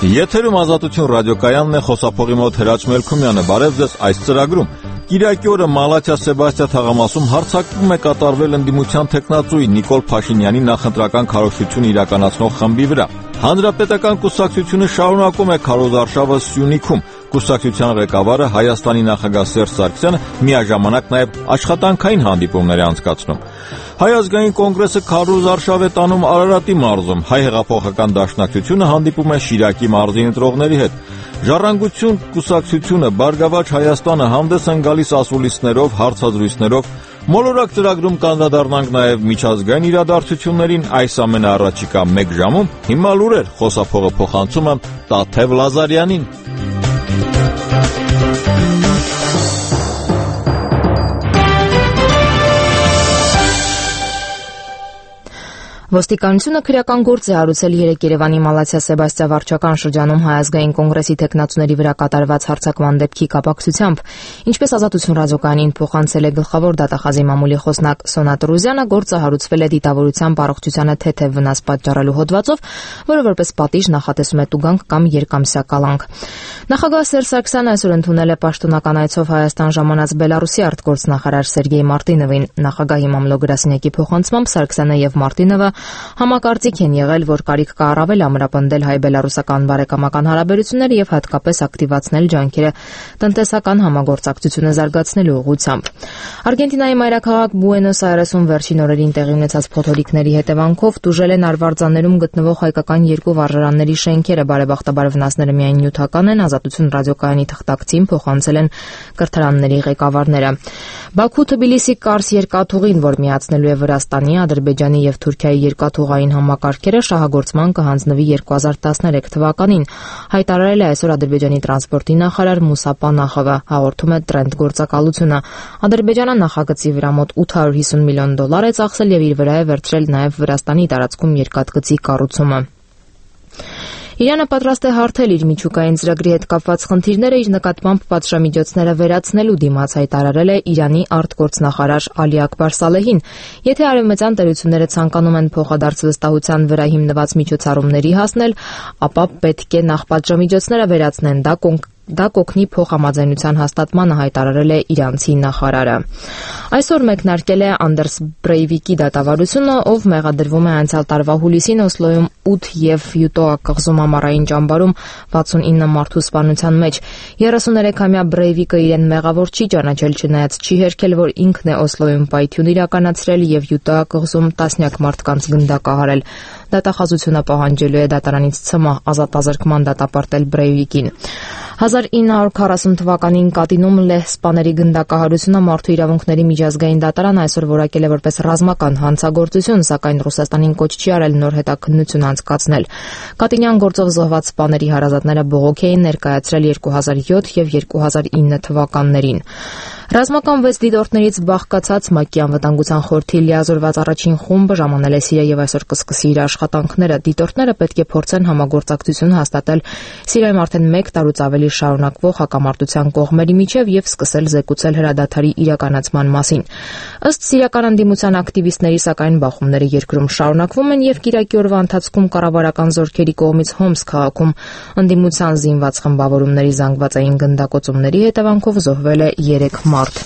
Եթերում Ազատություն ռադիոկայանն է, խոսափողի մոտ Հրաչ Մելքումյանը։ Բարև ձեզ։ Այս ծրագրում Կիրակի օրը Մալաթիա Սեբաստիա թաղամասում հարձակվում է կատարվել ընդդիմության թեկնածուի Նիկոլ Փաշինյանի նախընտրական քարոզչություն իրականացնող խմբի վրա։ Հանրապետական կուսակցությունը շարունակում է քարոզարշավը Սյունիքում։ Կուսակցության ղեկավարը Հայաստանի նախագահ Սերժ Սարգսյանը միաժամանակ նաև աշխատանքային հանդիպումներ է անցկացնում։ Հայ ազգային կոնգրեսը քարոզարշավ է տանում Արարատի մարզում։ Հայ հեղափոխական դաշնակցությունը հանդիպում է Շիրակի մարզի ընտրողների հետ։ Ժառանգություն կուսակցությունը, Բարգավաճ Հայաստանը հանդես են գալիս ասուլիսներով, հարցազրույցներով։ Մոլորակ ծրագրում կանդրադառնանք նաև միջազգային իրադարձություններին այս ամենաառաջիկա 1 ժամում։ Հիմա լուրեր, խոսափողը փոխանցում եմ Տաթև Լազարյանին։ Ոստիկանությունը քրեական գործ է հարուցել 3 Երևանի Մալաթիա Սեբաստիա վարչական շրջանում Հայ ազգային կոնգրեսի թեկնածուների վրա կատարված հարձակման դեպքի կապակցությամբ։ Ինչպես Ազատություն ռադիոկայանին փոխանցել է գլխավոր դատախազի մամուլի խոսնակ Սոնա Տրուզյանը, գործը հարուցվել է դիտավորության առողջությանը թեթև վնաս պատճառելու հոդվածով, որը որպես պատիժ նախատեսում է տուգանք կամ երկամսյա կալանք։ Նախագահ Սերժ Սարգսյանը այսօր ընդունել է պաշտոնական այցով Հայաստան ժամանած Բելարուսի արտգործնախարար Սերգեյ Մարտինովին։ Նախագահի մամլո գրասենյակի փոխանցմամբ Սարգսյանը եւ Մարտինովը համակարծիք են եղել, որ կարիք կա առավել ամրապնդել հայ-բելարուսական բարեկամական հարաբերությունները եւ հատկապես ակտիվացնել ջանքերը տնտեսական համագործակցությունը զարգացնելու ուղղությամբ։ Արգենտինայի մայրաքաղաք Բուենոս Այրեսում վերջին օրերին տեղի ունեցած փոթորիկների հետևանքով տուժել են Արվարձաններում գտնվող հայկական 2 վարժարանների շենքերը։ Բարեբախտաբար վնասները միայն նյութական են, Ազատություն ռադիոկայանի թղթակցին փոխանցել են կրթարանների ղեկավարները։ Բաքու-Թբիլիսի Կարս երկաթուղին, որ միացնելու է Վրաստանի, Ադրբեջանի եւ Թուրքիայի երկաթուղային համակարգերը, շահագործման կհանձնվի 2013 թվականին, հայտարարել է այսօր Ադրբեջանի տրանսպորտի նախարար Մուսա Պանախովը, հաղորդում է Trend գործակալությունը։ Ադրբեջանը նախագծի վրա մոտ $850 միլիոն է ծախսել եւ իր վրա է վերցրել նաեւ Վրաստանի տարածքում երկաթգծի կառուցումը։ Իրանը պատրաստ է հարթել իր միջուկային ծրագրի հետ կապված խնդիրները իր նկատմամբ պատժամիջոցները վերացնելու դիմաց, հայտարարել է Իրանի արտգործնախարար Ալի Աքբար Սալեհին։ Եթե արևմտյան տերությունները ցանկանում են փոխադարձ վստահության վրա հիմնված միջոցառումների հասնել, ապա պետք է նախ պատժամիջոցները վերացնեն։ Դա կօգնի փոխհամաձայնության հաստատմանը, հայտարարել է իրանցի նախարարը։ Այսօր մեկնարկել է Անդերս Բրեյվիկի դատավարությունը, ով մեղադրվում է անցյալ տարվա հուլիսին Օսլոյում 8 եւ Յուտոա կղզում ամառային ճամբարում 69 մարդու սպանության մեջ։ 33-ամյա Բրեյվիկը իրեն մեղավոր չի ճանաչել, չնայած չի հերքել, որ ինքն է Օսլոյում պայթյուն իրականացրել եւ Յուտոա կղզում տասնյակ մարդկանց գնդակահարել։ Դատախազությունը պահանջելու է դատարանից ցմահ ազատազրկման դատապարտել Բրեյվիկին։ 1940 թվականին Կատինում լեհ սպաների գնդակահարությունը մարդու իրավունքների միջազգային դատարան այսօր որակել է որպես ռազմական հանցագործություն, սակայն Ռուսաստանին կոչ չի արել նոր հետաքննություն անցկացնել։ Կատինյան գործով զոհված սպաների հարազատները բողոք էին ներկայացրել 2007 եւ 2009 թվականներին։ Ռազմական 6 դիտորդներից բաղկացած ՄԱԿ-ի անվտանգության խորհրդի լիազորված առաջին խումբը ժամանել է Սիրիա եւ այսօր կսկսի իր աշխատանքները։ Դիտորդները պետք է փորձեն համագործակցություն հաստատել Սիրիայում արդեն 1 տարուց ավելի շարունակվող հակամարտության կողմերի միջև եւ սկսել զեկուցել հրադադարի իրականացման մասին։ Ըստ սիրիական ընդդիմության ակտիվիստների, սակայն բախումները երկրում շարունակվում են եւ կիրակի օրվա ընթացքում կառավարական զորքերի կողմից Հոմս քաղաքում ընդդիմության զինված խմբավորումների զանգվածային գնդակոծումների հետևանքով զոհվել է 3 մարդ։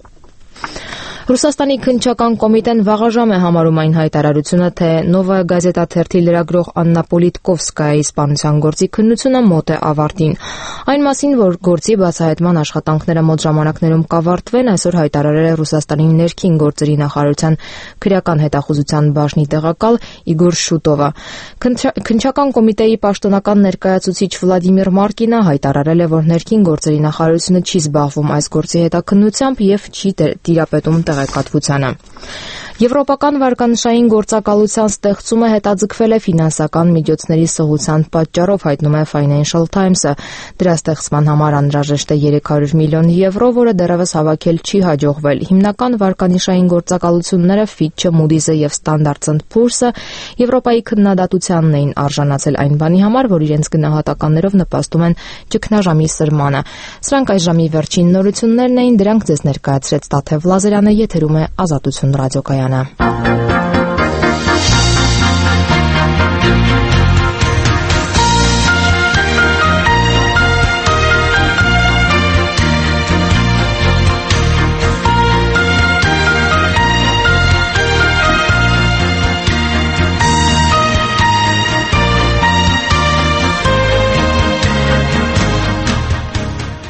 Ռուսաստանի քննչական կոմիտեն վաղաժամ է համարում այն հայտարարությունը, թե Նովայա գազետա թերթի լրագրող Աննա Պոլիտկովսկայայի սպանության գործի քննությունը մոտ է ավարտին։ Այն մասին, որ գործի բացահայտման աշխատանքները մոտ ժամանակներում կավարտվեն, այսօր հայտարարել է Ռուսաստանի ներքին գործերի նախարարության քրեական հետախուզության բաժնի տեղակալ Իգոր Շուտովը։ Քննչական կոմիտեի պաշտոնական ներկայացուցիչ Վլադիմիր Մարկինը հայտարարել է, որ ներքին գործերի նախարարությունը չի զբաղվում այս գործի հետաքննությամբ եւ չի տիրապետում տեղեկատվությանը։ Եվրոպական վարկանշային գործակալության ստեղծումը հետաձգվել է ֆինանսական միջոցների սղության պատճառով, հայտնում է Financial Times-ը։ Դրա ստեղծման համար անհրաժեշտ է 300 միլիոն եվրո, որը դեռևս հավաքել չի հաջողվել։ Հիմնական վարկանիշային գործակալությունները Fitch-ը, Moody's-ը եւ Standard & Poor's-ը Եվրոպայի քննադատությանն էին արժանացել այն բանի համար, որ իրենց գնահատականներով նպաստում են ճգնաժամի սրմանը։ Սրանք այս ժամի վերջին նորություններն էին, դրանք ձեզ ներկայացրեց Տաթև Լազարյանը, եթերում է Ազատություն ռադիոկայանը։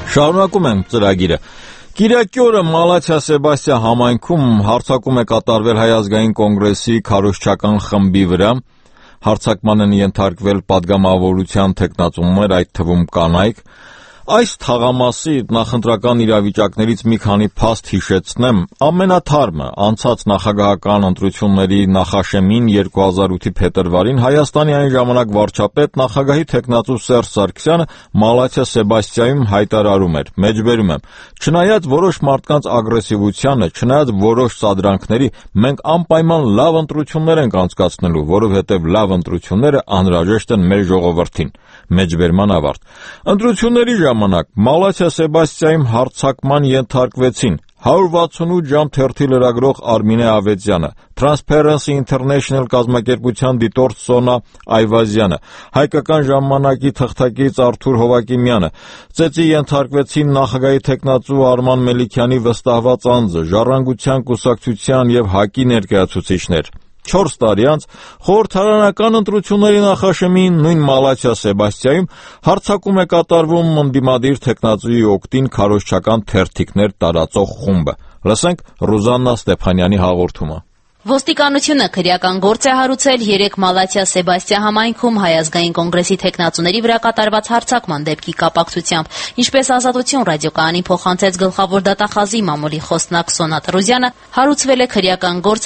Շարունակում ենք ծրագիրը։ Կիրակի օրը Մալաթիա Սեբաստիա համայնքում հարձակում է կատարվել Հայ ազգային կոնգրեսի քարոզչական խմբի վրա։ Հարձակման են ենթարկվել պատգամավորության թեկնածուներ, այդ թվում կանայք։ Այս թաղամասի նախընտրական իրավիճակներից մի քանի փաստ հիշեցնեմ։ Ամենաթարմը անցած նախագահական ընտրությունների նախաշեմին 2008-ի փետրվարին Հայաստանի այն ժամանակ վարչապետ նախագահի թեկնածու Սերժ Սարգսյանը Մալաթիա Սեբաստիայում հայտարարում էր. մեջբերում եմ. չնայած որոշ մարդկանց ագրեսիվությանը, չնայած որոշ սադրանքների, մենք անպայման լավ ընտրություններ ենք անցկացնելու, որովհետև լավ ընտրությունները անհրաժեշտ են մեր ժողովրդին։ Մեջբերման ավարտ։ Ընտրությունների ժամանակ Մալաթիա Սեբաստիայում հարձակման ենթարկվեցին 168 ժամ թերթի լրագրող Արմինե Ավետյանը, Transparency International կազմակերպության դիտորդ Սոնա Այվազյանը, Հայկական ժամանակի թղթակից Արթուր Հովակիմյանը, ծեծի ենթարկվեցին նախագահի թեկնածու Արման Մելիքյանի վստահված անձը, Ժառանգության կուսակցության եւ ՀԱԿ-ի ներկայացուցիչներ։ 4 տարի անց խորհրդարանական ընտրությունների նախաշեմին նույն Մալաթիա Սեբաստիայում հարձակում է կատարվում ընդդիմադիր թեկնածուի օգտին քարոզչական թերթիկներ տարածող խումբը։ Լսենք Ռուզաննա Ստեփանյանի հաղորդումը։ Ոստիկանությունը քրեական գործ է հարուցել 3 Մալաթիա Սեբաստիա համայնքում Հայ ազգային կոնգրեսի թեկնածուների վրա կատարված հարձակման դեպքի կապակցությամբ։ Ինչպես Ազատություն ռադիոկայանին փոխանցեց գլխավոր դատախազի մամուլի խոսնակ Սոնա Տրուզյանը, հարուցվել է քրեական գործ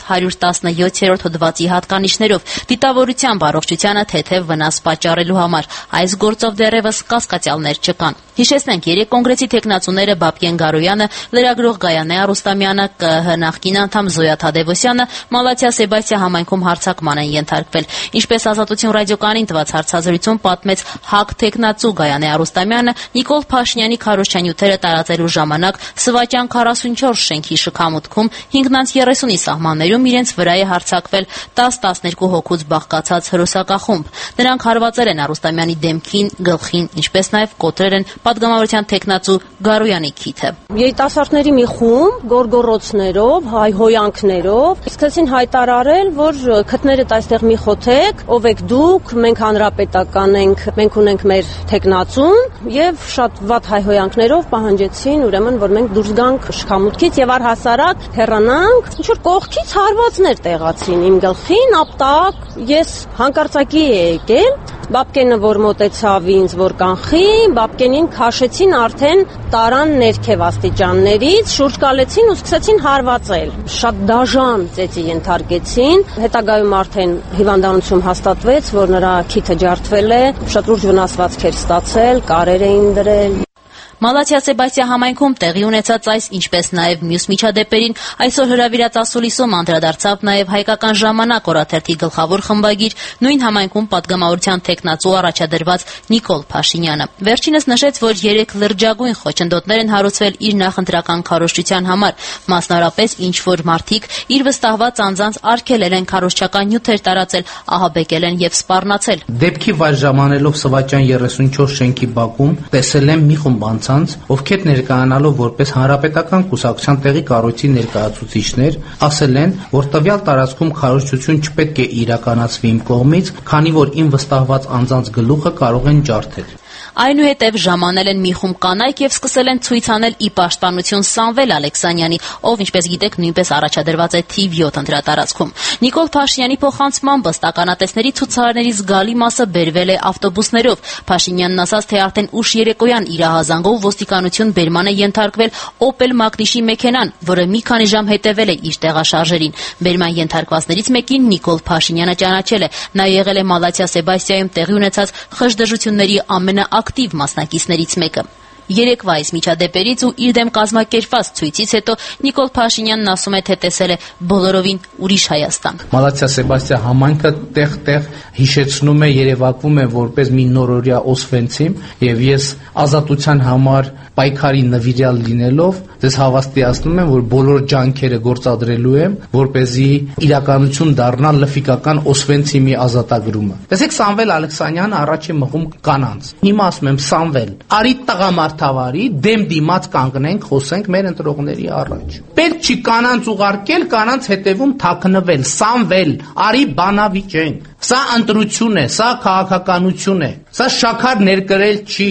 117-րդ հոդվածի հատկանիշներով դիտավորությամբ առողջությանը թեթև վնաս պատճառելու համար։ Այս գործով դեռևս կասկածյալներ չկան։ Հիշեցնենք, 3 կոնգրեսի թեկնածուները Բաբկեն Գարոյանը, լրագրող Գայանե Արուստամյանը, ԿԸՀ նախկին անդամ Զոյա Թադևոսյանը Մալաթիա Սեբաստիա համայնքում հարձակման են ենթարկվել։ Ինչպես Ազատություն ռադիոկայանին տված հարցազրույցում պատմեց ՀԱԿ թեկնածու Գայանե Արուստամյանը, Նիկոլ Փաշինյանի քարոզչանյութերը տարածելու ժամանակ Սվաճան 44 շենքի շքամուտքում 5-30-ի սահմաններում իրենց վրա է հարձակվել 10-12 հոգուց բաղկացած հրոսակախումբ։ Նրանք հարվածել են Արուստամյանի դեմքին, գլխին, ինչպես նաև կոտրել են պատգամավորության թեկնածու Գարոյանի քիթը։ Երիտասարդների մի խումբ գորգորոցներով, հայհոյանքներով սկսեցին հայտարարել, որ քթներդ այստեղ մի խոթեք, ով եք դուք, մենք հանրապետական ենք, մենք ունենք մեր թեկնածուն եւ շատ վատ հայհոյանքներով պահանջեցին ուրեմն, որ մենք դուրս գանք շքամուտքից եւ առհասարակ հեռանանք։ Ինչ որ կողքից հարվածներ տեղացին իմ գլխին, ապտակ, ես հանկարծակի եկել, Բաբկենը որ մոտեցավ ինձ, որ կանխի, Բաբկենին քաշեցին արդեն տարան ներքև աստիճաններից, շուրջ կալեցին ու սկսեցին հարվածել։ Շատ դաժան ծեծի ենթարկեցին, հետագայում արդեն հիվանդանոցում հաստատվեց, որ նրա քիթը ջարդվել է, շատ լուրջ վնասվածքեր ստացել, կարեր էին դրել։ Մալաթիա Սեբաստիա համայնքում տեղի ունեցած այս, ինչպես նաև մյուս միջադեպերին այսօր հրավիրած ասուլիսում անդրադարձավ նաև Հայկական ժամանակ օրաթերթի գլխավոր խմբագիր, նույն համայնքում պատգամավորության թեկնածու առաջադրված Նիկոլ Փաշինյանը։ Վերջինս նշեց, որ 3 լրջագույն խոչընդոտներ են հարուցվել իր նախընտրական քարոզչության համար, մասնավորապես ինչ որ մարդիկ իր վստահված անձանց արգելել են քարոզչական նյութեր տարածել, ահաբեկել են եւ սպառնացել։ Դեպքի վայր ժամանելով Սվաճան 34 շենքի բակում տեսել եմ մի խումբ ովքեր ներկայանալով որպես հանրապետական կուսակցության տեղի կառույցի ներկայացուցիչներ, ասել են, որ տվյալ տարածքում քարոզչություն չպետք է իրականացվի իմ կողմից, քանի որ իմ վստահված անձանց գլուխը կարող են ջարդել։ Այնուհետև ժամանել են մի խումբ կանայք եւ սկսել են ցույց անել ի պաշտպանություն Սամվել Ալեքսանյանի, ով ինչպես գիտեք նույնպես առաջադրված է թիվ 7 ընտրատարածքում։ Նիկոլ Փաշինյանի փոխանցմամբ ըստականատեսների ցուցարարների զգալի մասը բերվել է ավտոբուսներով։ Փաշինյանն ասաց, թե արդեն ուշ երեկոյան իր հազանգով ոստիկանություն բերման է ենթարկվել Opel Magnish-ի մեքենան, որը մի քանի ժամ հետևել է իր տեղաշարժերին։ Բերման ենթարկվածներից մեկին Նիկոլ Փաշինյանը ճանաչել է։ Նա եղել է Մալաթիա Սեբաստիայում տեղի ունեցած խժդժությունների ակտիվ մասնակիցներից մեկը։ Երեկվա այս միջադեպերից ու իր դեմ կազմակերպված ցույցից հետո Նիկոլ Փաշինյանն ասում է, թե տեսել է բոլորովին ուրիշ Հայաստան։ Մալաթիա Սեբաստիա համայնքը տեղ-տեղ հիշեցնում է, երևակվում է որպես մի նորօրյա Օսվենցիմ, եւ ես ազատության համար պայքարի նվիրյալ լինելով ձեզ հավաստիացնում եմ, որ բոլոր ջանքերը գործադրելու եմ, որպեսզի իրականություն դառնա լֆիկական Օսվենցիմի ազատագրումը։ Տեսեք, Սամվել Ալեքսանյանը առաջ է մղում կանանց։ Հիմա ասում եմ, Սամվել, արի տղամարդավարի, դեմ դիմաց կանգնենք, խոսենք մեր ընտրողների առաջ։ Պետք չի կանանց ուղարկել, կանանց հետևում թաքնվել։ Սամվել, արի բանավիճենք։ Սա ընտրություն է, սա քաղաքականություն է, սա շաքար ներկրել չի։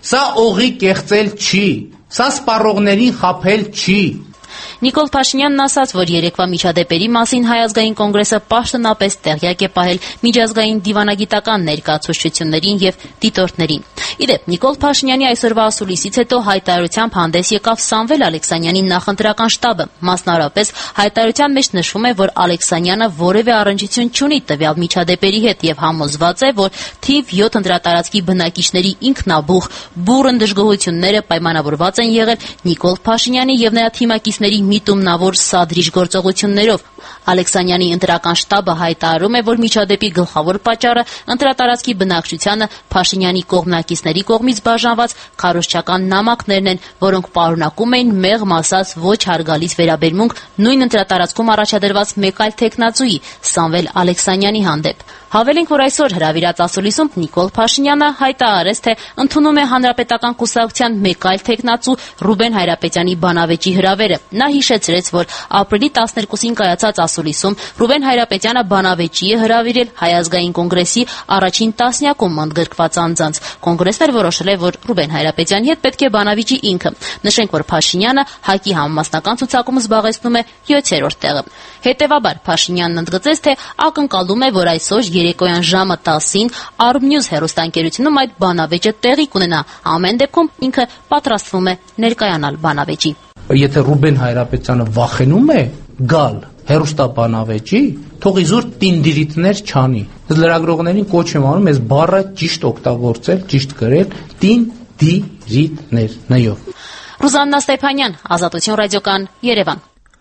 Սա օղի կեղծել չի, սա սպառողներին խաբել չի։ Նիկոլ Փաշինյանն ասաց, որ երեկվա միջադեպերի մասին Հայ ազգային կոնգրեսը պաշտոնապես տեղյակ է պահել միջազգային դիվանագիտական ներկայացուցչություններին եւ դիտորդներին։ Իդեպ, Նիկոլ Փաշինյանի այսօրվա ասուլիսից հետո հայտարարությամբ հանդես եկավ Սամվել Ալեքսանյանի նախընտրական շտաբը։ Մասնավորապես, հայտարարության մեջ նշվում է, որ Ալեքսանյանը որևէ առնչություն չունի տվյալ միջադեպերի հետ եւ համոզված է, որ թիվ 7 ընտրատարածքի բնակիչների ինքնաբուխ բուռն դժգոհությունները պայմանավորված են եղել Նիկոլ Փաշինյանի եւ նրա թիմակիցների միտումնավոր սադրիչ գործողություններով։ Ալեքսանյանի ընտրական շտաբը հայտարարում է, որ միջադեպի գլխավոր պատճառը ընտրատարածքի բնակչությանը Փաշինյանի կողմնակիցների կողմից բաժանված քարոզչական նամակներն են, որոնք պարունակում էին մեղմ ասած ոչ հարգալից վերաբերմունք նույն ընտրատարածքում առաջադրված մեկ այլ թեկնածուի Սամվել Ալեքսանյանի հանդեպ։ Հավելենք, որ այսօր հրավիրած ասուլիսում Նիկոլ Փաշինյանը հայտարարեց, թե ընդունում է Հանրապետական կուսակցության մեկ այլ թեկնածու Ռուբեն Հայրապետյանի բանավեճի հրավերը։ Նա հիշեցրեց, որ ապրիլի 12-ին կայացած ասուլիսում Ռուբեն Հայրապետյանը բանավեճի է հրավիրել Հայ ազգային կոնգրեսի առաջին տասնյակում ընդգրկված անձանց։ Կոնգրեսն որոշել է, որ Ռուբեն Հայրապետյանի հետ պետք է բանավիճի ինքը։ Նշենք, որ Փաշինյանը ՀԱԿ-ի համամասնական ցուցակում զբաղեցնում է 7-րդ տեղը։ Հետևաբար Փաշինյանն ընդգծեց, թե ակնկալում է, որ այսօր երեկոյան ժամը 10-ին Արմնյուզ հեռուստաընկերությունում այդ բանավեճը տեղի կունենա։ Ամեն դեպքում ինքը պատրաստվում է ներկայանալ բանավեճի։ Եթե Ռուբեն Հայրապետյանը վախենում է գալ հեռուստաբանավեճի, թող իզուր տինդիրիտներ չանի։ Լրագրողներին կոչ եմ անում այս բառը ճիշտ օգտագործել, ճիշտ գրել՝ տինդիրիտներ նյով։ Ռուզաննա Ստեփանյան, Ազատություն ռադիոկան, Երևան։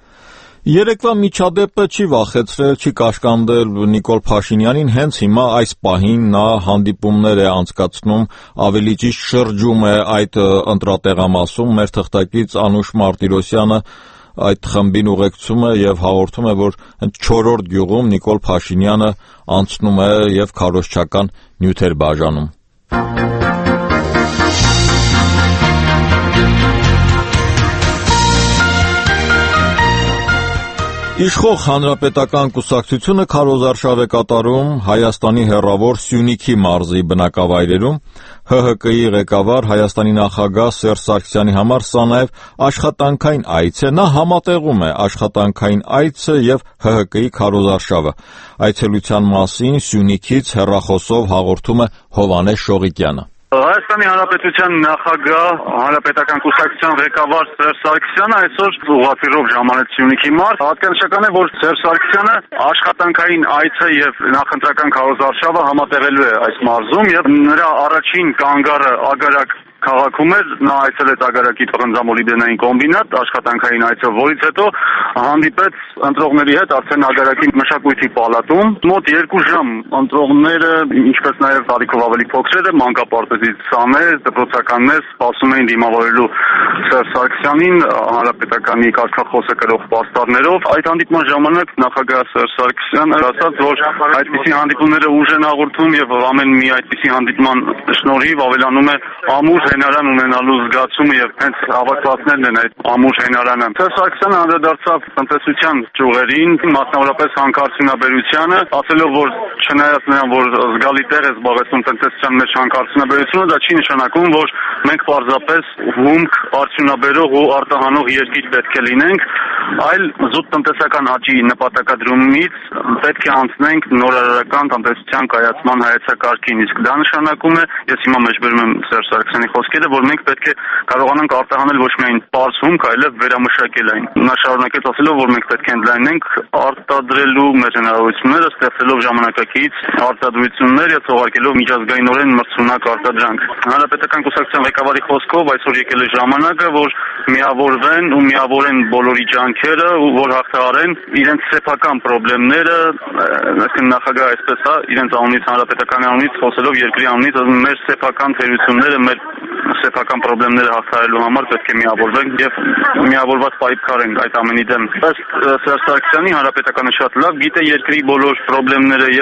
Երեկվա միջադեպը չի վախեցրել, չի կաշկանդել Նիկոլ Փաշինյանին, հենց հիմա այս պահին նա հանդիպումներ է անցկացնում, ավելի ճիշտ շրջում է այդ ընտրատեղամասում։ Մեր թղթակից Անուշ Մարտիրոսյանը այդ խմբին ուղեկցում է եւ հաղորդում է, որ 4-րդ գյուղում Նիկոլ Փաշինյանը անցնում է եւ քարոզչական նյութեր բաժանում։ Իշխող Հանրապետական կուսակցությունը քարոզարշավ է կատարում Հայաստանի հեռավոր Սյունիքի մարզի բնակավայրերում։ ՀՀԿ-ի ղեկավար Հայաստանի նախագահ Սերժ Սարգսյանի համար սա նաև աշխատանքային այց է։ Նա համատեղում է աշխատանքային այցը եւ ՀՀԿ-ի քարոզարշավը։ Այցելության մասին Սյունիքից հեռախոսով հաղորդում է Հովհաննես Շողիկյանը։ Հայաստանի Հանրապետության նախագահ Հանրապետական կուսակցության ղեկավար Սերժ Սարգսյանը այսօր ուղղաթիռով ժամանեց Սյունիքի մարզ։ Հատկանշական է, որ Սերժ Սարգսյանը աշխատանքային այցը եւ նախընտրական քարոզարշավը համատեղելու է այս մարզում եւ նրա առաջին կանգառը Ագարակ քաղաքում էր, նա այցել է Ագարակի տղնձամոլիբդենային կոմբինատ, աշխատանքային այցը, որից հետո հանդիպեց ընտրողների հետ արդեն Ագարակի մշակույթի պալատում։ Մոտ 2 ժամ ընտրողները, ինչպես նաև տարիքով ավելի փոքրերը, մանկապարտեզից սաներ, դպրոցականներ սպասում էին դիմավորելու Սերժ Սարգսյանին հանրապետականի կարգախոսը կրող պաստառներով։ Այդ հանդիպման ժամանակ նախագահ Սերժ Սարգսյանը ասաց, որ այդպիսի հանդիպումները ուժ են հաղորդում եւ ամեն մի այդպիսի հանդիպման շնորհիվ ավելանում է ամուր հենարան ունենալու զգացումը եւ հենց հավաքվածներն են այդ ամուր հենարանը։ Սերժ Սարգսյանը անդրադարձավ տնտեսության ճյուղերին, մասնավորապես հանքարդյունաբերությանը, ասելով, որ չնայած նրան, որ զգալի տեղ է զբաղեցնում տնտեսության մեջ հանքարդյունաբերությունը, դա չի նշանակում, որ մենք պարզապես հումք արդյունաբերող ու արտահանող երկիր պետք է լինենք, այլ զուտ տնտեսական աճի նպատակադրումից պետք է անցնենք նորարարական տնտեսության կայացման հայեցակարգին։ Իսկ դա նշանակում է, ես հիմա մեջբերում եմ Սերժ Սարգսյանի խոսքերը, որ մենք պետք է կարողանանք արտահանել ոչ միայն պարզ հումք, այլև վերամշակել այն։ Նա շարունակեց ասելով, որ մենք պետք է ընդլայնենք արտադրելու մեր հնարավորությունները, ստեղծելով ժամանակակից արտադրություններ եւ թողարկելով միջազգայինորեն մրցունակ արտադրանք։ Հանրապետական կուսակցության ղեկավարի խոսքով այսօր եկել է ժամանակը, որ միավորվեն ու միավորեն բոլորի ջանքերը, որ հաղթահարեն իրենց սեփական խնդիրները, այսինքն նախագահը այսպես է, իրենց անունից հանրապետական անունից խոսելով երկրի անունից, մեր սեփական թերությունները, մեր սեփական խնդիրները հաղթահարելու համար պետք է միավորվենք եւ միավորված պայքարենք այդ ամենի դեմ։ Ըստ Սերժ Սարգսյանի հանրապետականը շատ լավ գիտե երկրի բոլոր խնդիրները եւ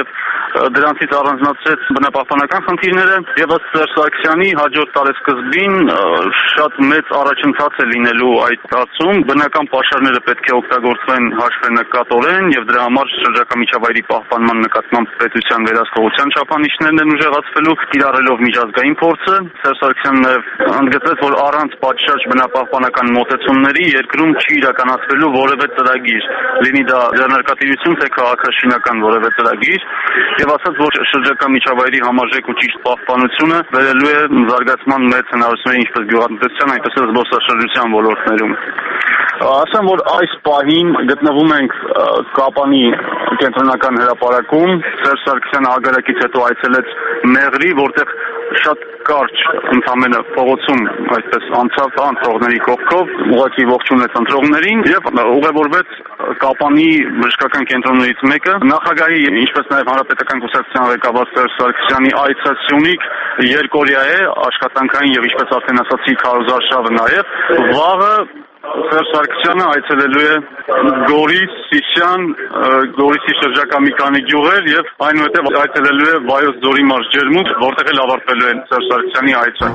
դրանցից առանձնացրեց բնապահպանական խնդիրները եւ ըստ Սերժ Սարգսյանի հաջորդ տարեսկզբին շատ մեծ առաջընթաց է լինելու այդ հարցում։ Բնական պաշարները պետք է օգտագործվեն հաշվենկատորեն եւ դրա համար շրջակա միջավայրի պահպանման նկատմամբ պետության վերահսկողության չափանիշներն են ուժեղացվելու, կիրառելով միջազգային փորձը։ Սերժ Սարգսյանն ընդգծեց, որ առանց պատշաճ բնապահպանական մոտեցումների երկրում չի իրականացվելու որևէ ծրագիր, լինի դա ձեռնարկատիրություն թե քաղաքաշինական որևէ ծրագիր, եւ ասաց, որ շրջակա միջավայրի համարժեք ու ճիշտ պահպանությունը վերելու է զարգացման մեծ հնարավորությունների ինչպես գյուղատնտեսության, այնպես էլ զբոսաշրջության ոլորտներում։ Ասեմ, որ այս պահին գտնվում ենք Կապանի կենտրոնական հրապարակում։ Սերժ Սարգսյանը ագարակից հետո այցելեց Մեղրի, որտեղ շատ կարճ ընդամենը փողոցում այդպես անցավ ընտրողների կողքով, ուղղակի ողջունեց ընտրողներին եւ ուղևորվեց Կապանի բժշկական կենտրոններից մեկը։ Նախագահի, ինչպես նաեւ հանրապետական կուսակցության ղեկավար Սերժ Սարգսյանի այցը Սյունիք երկօրյա է, աշխատանքային եւ ինչպես արդեն ասացի, քարոզարշավը նաեւ։ Վաղը Սերժ Սարգսյանը այցելելու է Գորիս, Սիսիան, Գորիսի շրջակա մի քանի գյուղեր եւ այնուհետեւ այցելելու է Վայոց ձորի մարզ Ջերմուտ, որտեղ էլ ավարտվելու է Սերժ Սարգսյանի այցը։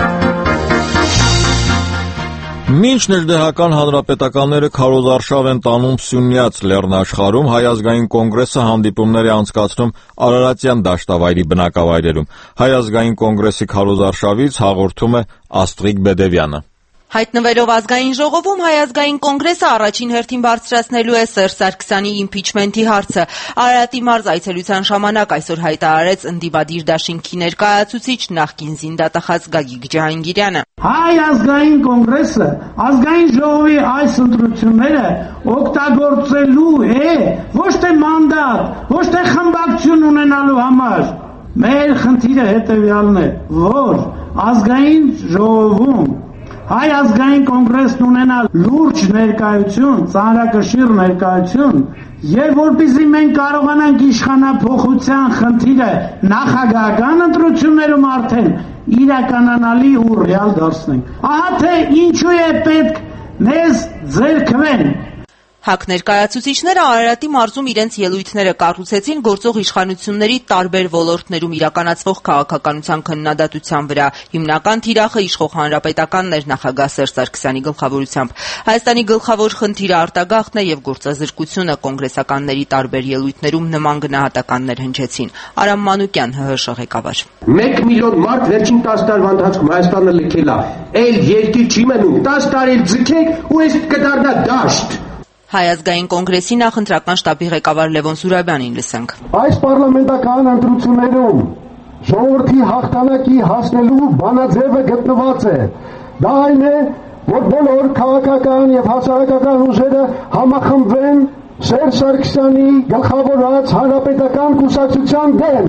Մինչ ներդեհական հանրապետականները քարոզարշավ են տանում Սյունյաց լեռնաշխարհում, Հայ ազգային կոնգրեսը հանդիպումներ է անցկացնում Արարատյան դաշտավայրի բնակավայրերում։ Հայ ազգային կոնգրեսի քարոզարշավից հաղորդում է Աստղիկ Բեդևյանը։ Հայտնվելով ազգային ժողովում Հայ ազգային կոնգրեսը առաջին հերթին բարձրացնելու է Սերժ Սարգսյանի իմպիչմենթի հարցը։ Արարատի մարզ այցելության ժամանակ այսօր հայտարարեց ընդդիմադիր դաշինքի ներկայացուցիչ նախկին զինդատախազ Գագիկ Ջահանգիրյանը։ Հայ ազգային կոնգրեսը ազգային ժողովի այս ընտրությունները օգտագործելու է ոչ թե մանդատ, ոչ թե խմբակցություն ունենալու համար։ Մեր խնդիրը հետևյալն է, որ ազգային ժողովում Հայ ազգային կոնգրեսն ունենալ լուրջ ներկայություն, ծանրակշիռ ներկայություն, եւ որպեսզի մենք կարողանանք իշխանափոխության խնդիրը նախագահական ընտրություններում արդեն իրականանալի ու ռեալ դարձնենք։ Ահա թե ինչու է պետք մեզ ձեռքվեն։ ՀԱԿ ներկայացուցիչները Արարատի մարզում իրենց ելույթները կառուցեցին գործող իշխանությունների տարբեր ոլորտներում իրականացվող քաղաքականության քննադատության վրա։ Հիմնական թիրախը իշխող հանրապետականն էր նախագահ Սերժ Սարգսյանի գլխավորությամբ։ Հայաստանի գլխավոր խնդիրը արտագաղթն է եւ գործազրկությունը կոնգրեսականների տարբեր ելույթներում նման գնահատականներ հնչեցին։ Արամ Մանուկյան, ՀՀՇ ղեկավար։ 1 միլիոն մարդ վերջին 10 տարվա ընթացքում Հայաստանը լքել է։ Էլ երկիր չի մնում, 10 տարի ձգեք ու այս կդառնա դաշտ։ Հայ ազգային կոնգրեսի նախընտրական շտաբի ղեկավար Լևոն Զուրաբյանին լսենք։ Այս պարլամենտական ընտրություններում ժողովրդի հաղթանակի հասնելու բանաձևը գտնված է։ Դա այն է, որ բոլոր քաղաքական եւ հասարակական ուժերը համախմբվեն Սերժ Սարգսյանի գլխավորած հանրապետական կուսակցության դեմ։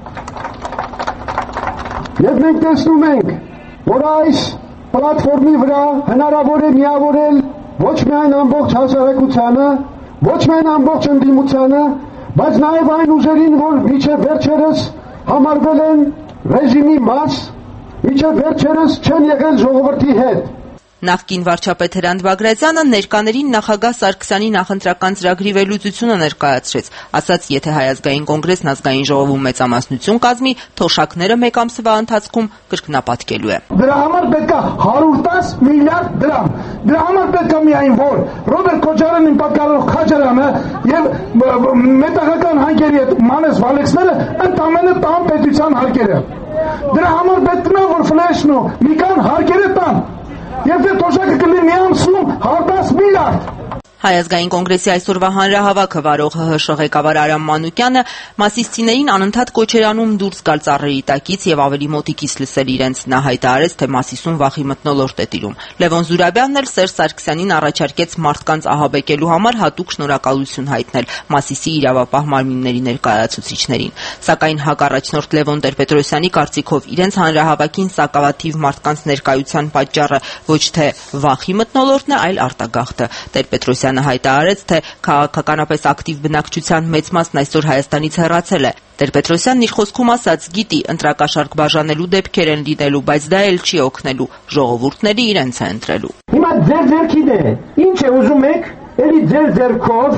Եվ մենք տեսնում ենք, որ այս պլատֆորմի վրա հնարավոր է միավորել ոչ միայն ամբողջ հասարակությանը, ոչ միայն ամբողջ ընդդիմությանը, բայց նաև այն ուժերին, որ մինչև վերջերս համարվել են ռեժիմի մաս, մինչև վերջերս չեն եղել ժողովրդի հետ։ Նախկին վարչապետ Հրանտ Բագրատյանը ներկաներին նախագահ Սարգսյանի նախընտրական ծրագրի վերլուծությունը ներկայացրեց, ասաց, եթե Հայ ազգային կոնգրեսն ազգային ժողովում մեծամասնություն կազմի, թոշակները մեկ ամսվա ընթացքում կրկնապատկելու է։ Դրա համար պետք է 110 միլիարդ դրամ։ Դրա համար պետք է միայն որ Ռոբերտ Քոչարյանին պատկառող Քաջարյանը եւ մետաղական հարկերի հետ Մանես Վալեքսները ընդամենը տան պետության հարկերը։ Դրա համար պետք է որ ֆլեշն ու մի կան հարկերը տան։ Եվ դե թոշակը կլինի մի ամսում 110 միլիարդ։ Հայ ազգային կոնգրեսի այսօրվա հանրահավաքը վարող ՀՀՇ ղեկավար Արամ Մանուկյանը մասիստիներին անընդհատ կոչ էր անում դուրս գալ ծառերի տակից եւ ավելի մոտիկից լսել իրենց։ Նա հայտարարեց, թե Մասիսում վախի մթնոլորտ է տիրում։ Լևոն Զուրաբյանն էլ Սերժ Սարգսյանին առաջարկեց մարդկանց ահաբեկելու համար հատուկ շնորհակալություն հայտնել Մասիսի իրավապահ մարմինների ներկայացուցիչներին։ Սակայն ՀԱԿ առաջնորդ Լևոն Տեր-Պետրոսյանի կարծիքով իրենց հանրահավաքին սակավաթիվ մարդկանց ներկայության պատճառը ոչ թե վախի մթնոլորտն է, այլ արտագաղթը։ Տեր-Պետրոսյանը հայտարարեց, թե քաղաքականապես ակտիվ բնակչության մեծ մասն այսօր Հայաստանից հեռացել է։ Տեր-Պետրոսյանն իր խոսքում ասաց, գիտի, ընտրակաշառք բաժանելու դեպքեր են լինելու, բայց դա էլ չի օգնելու, ժողովուրդները իրենց է ընտրելու։ Հիմա ձեր ձեռքին է, ինչ է ուզում եք, էլի ձեր ձեռքով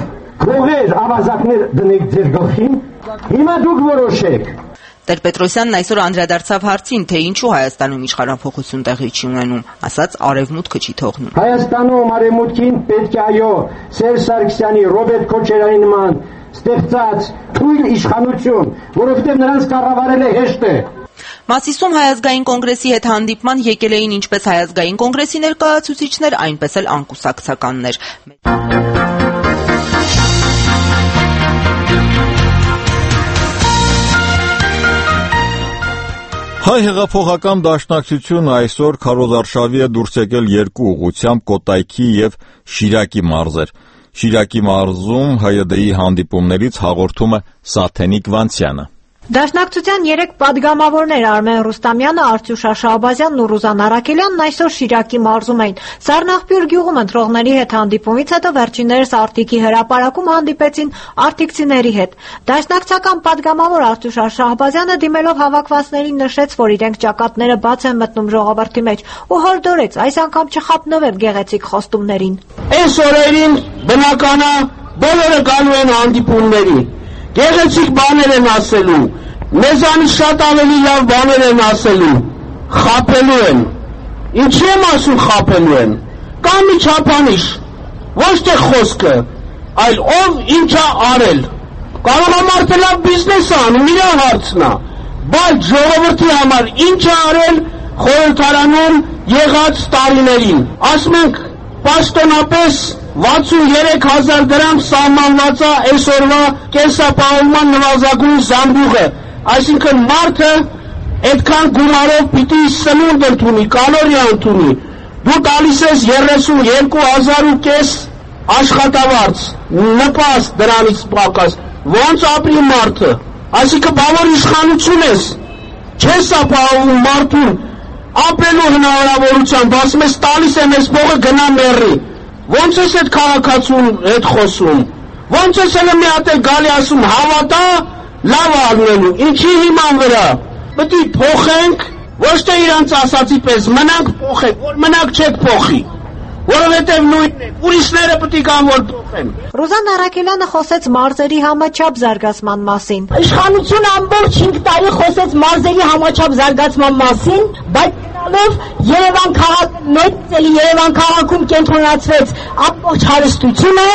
Փողեր, ավազակներ դնեք ձեր գլխին, հիմա դուք որոշեք։ Տեր-Պետրոսյանն այսօր անդրադարձավ հարցին, թե ինչու Հայաստանում իշխանափոխություն տեղի չի ունենում, ասաց արևմուտքը չի թողնում։ Հայաստանում արևմուտքին պետք է այո Սերժ Սարգսյանի, Ռոբերտ Քոչարյանի նման ստեղծած թույլ իշխանություն, որովհետև նրանց կառավարելը հեշտ է։ Մասիսում Հայ ազգային կոնգրեսի հետ հանդիպման եկել էին ինչպես Հայ ազգային կոնգրեսի ներկայացուցիչներ, այնպես էլ անկուսակցականներ։ Հայ հեղափոխական դաշնակցությունը այսօր քարոզարշավի է դուրս եկել երկու ուղղությամբ Կոտայքի եւ Շիրակի մարզեր։ Շիրակի մարզում ՀՅԴ-ի հանդիպումներից հաղորդում է Սաթենիկ Վանցյանը։ Դաշնակցության 3 падգամավորներ Արմեն Ռուստամյանը, Արտյուշ Շահբազյանն ու Ռուզան Արաքելյանն այսօր Շիրակի մարզում էին։ Սառնախբյուր գյուղում ընտրողների հետ հանդիպումից հետո վերջիններս Արտիքի հրապարակում հանդիպեցին արտիկցիների հետ։ Դաշնակցական падգամավոր Արտյուշ Շահբազյանը դիմելով հավաքվածներին նշեց, որ իրենք ճակատները բաց են մտնում ժողովրդի մեջ ու հորդորեց այս անգամ չխափնվել գեղեցիկ խոստումներին։ Այս օրերին բնական է բոլորը գալու են հանդիպումների։ Գեղեցիկ բաներ են ասելու, մեզանից շատ ավելի լավ բաներ են ասելու, խափելու են։ Ինչի եմ ասում խափելու են։ Կա մի չափանիշ, ոչ թե խոսքը, այլ ով ինչ է արել։ Կարող է մարդը լավ բիզնես անում, իր հարցն է, բայց ժողովրդի համար ինչ է արել խորհրդարանում եղած տարիներին։ Ասում ենք պաշտոնապես 63,000 դրամ սահմանված է այսօրվա կենսապահովման նվազագույն զամբյուղը, այսինքն մարդը այդքան գումարով պիտի սնունդ ընդունի, կալորիա ընդունի, դու տալիս ես 32,500 աշխատավարձ, նպաստ դրանից պակաս, ոնց ապրի մարդը, այսինքն բավարար իշխանություն ես, չես ապահովում մարդուն ապրելու հնարավորությամբ, ասում ես տալիս եմ այս փողը գնա մեռի։ Ոնց ես այդ քաղաքացուն հետ խոսում, ոնց ես էլ մի հատ գալի ասում հավատա լավ ալնելու, ինչի հիման վրա, պետք է փոխենք, ոչ թե իրանց ասացի պես մնանք փոխենք, որ մնանք չեք փոխի, որովհետև նույնն է, ուրիշները պետք է կան որ փոխեն։ Ռուզան Արաքելյանը խոսեց մարզերի համաչափ զարգացման մասին։ Իշխանությունը ամբողջ 5 տարի խոսեց մարզերի համաչափ զարգացման մասին, բայց Երևան քաղաքը մեծ էլի Երևան քաղաքում կենտրոնացվեց ամբողջ հարստությունը,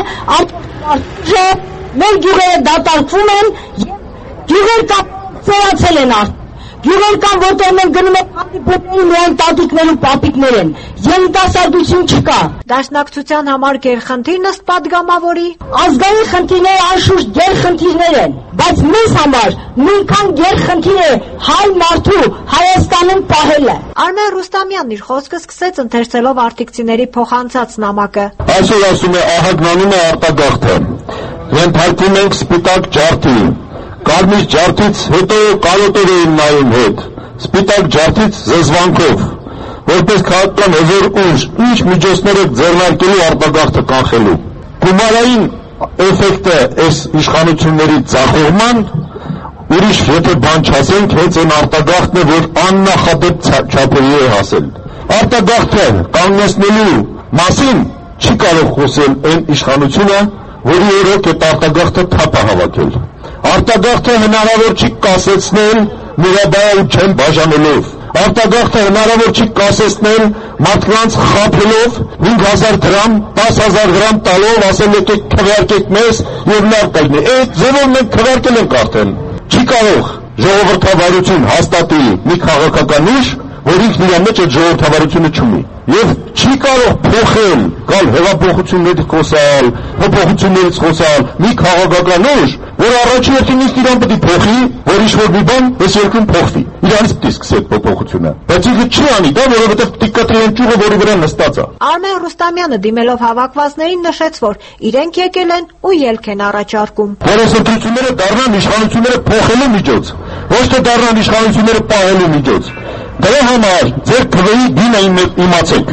ամբողջ մեր գյուղերը դատարկվում են, գյուղեր ծերացել են գյուղեր կան, որտեղ մենք գնում ենք հանդիպումների միայն տատիկներ ու պապիկներ են, երիտասարդություն չկա։ Դաշնակցության համար գերխնդիրն ըստ падգամավորի ազգային խնդիրները անշուշտ գերխնդիրներ են, բայց մեզ համար նույնքան գերխնդիր է հայ մարդու Հայաստանում պահելը։ Արմեն Ռուստամյանն իր խոսքը սկսեց ընթերցելով արտիկցիների փոխանցած նամակը։ Այսօր ասում է ահագնանում է արտագաղթը։ Ենթարկում ենք սպիտակ ջարդի։ Կարմիր ջարդից հետո կարոտով էին նայում հետ, սպիտակ ջարդից զզվանքով, որպես քաղաքական հզոր ուժ, ինչ միջոցներ եք ձեռնարկելու արտագաղթը կանխելու։ Գումարային էֆեկտը այս իշխանությունների ձախողման, ուրիշ եթե բան չասենք, հենց այն արտագաղթն է, որ աննախադեպ չափերի է հասել։ Արտագաղթը կանգնեցնելու մասին չի կարող խոսել այն իշխանությունը, որի օրոք այդ արտագաղթը թափ է հավաքել։ Արտագաղթը հնարավոր չի կասեցնել մուրաբայա ու չեն բաժանելով։ Արտագաղթը հնարավոր չի կասեցնել մարդկանց խաբելով 5,000 դրամ, 10,000 դրամ տալով, ասել եկեք քվեարկեք մեզ եւ լավ կլինի։ Այդ ձևով մենք քվեարկել ենք արդեն։ Չի կարող ժողովրդավարություն հաստատի մի քաղաքական ուժ, որ ինքն իր մեջ այդ ժողովրդավարությունը չունի։ Եվ չի կարող փոխել, գալ հեղափոխություններից խոսալ, փոփոխություններից խոսալ մի քաղաքական ուժ, որ առաջին հերթին իսկ իրան պետք է փոխի, որ ինչ-որ մի բան այս երկրում փոխվի։ Իրանից պետք է սկսի այդ փոփոխությունը։ Բայց ինքը չի անի դա, որովհետև պետք է կտրի այն ճյուղը, որի վրա նստած է։ Արմեն Ռուստամյանը դիմելով հավաքվածներին նշեց, որ իրենք եկել են ու ելք են առաջարկում։ Որ այս ընտրությունները դառնան իշխանությունները փոխելու միջոց, ոչ թե դառնան իշխանությունները պահելու միջոց։ Դրա համար ձեր քվեի դինը իմացեք։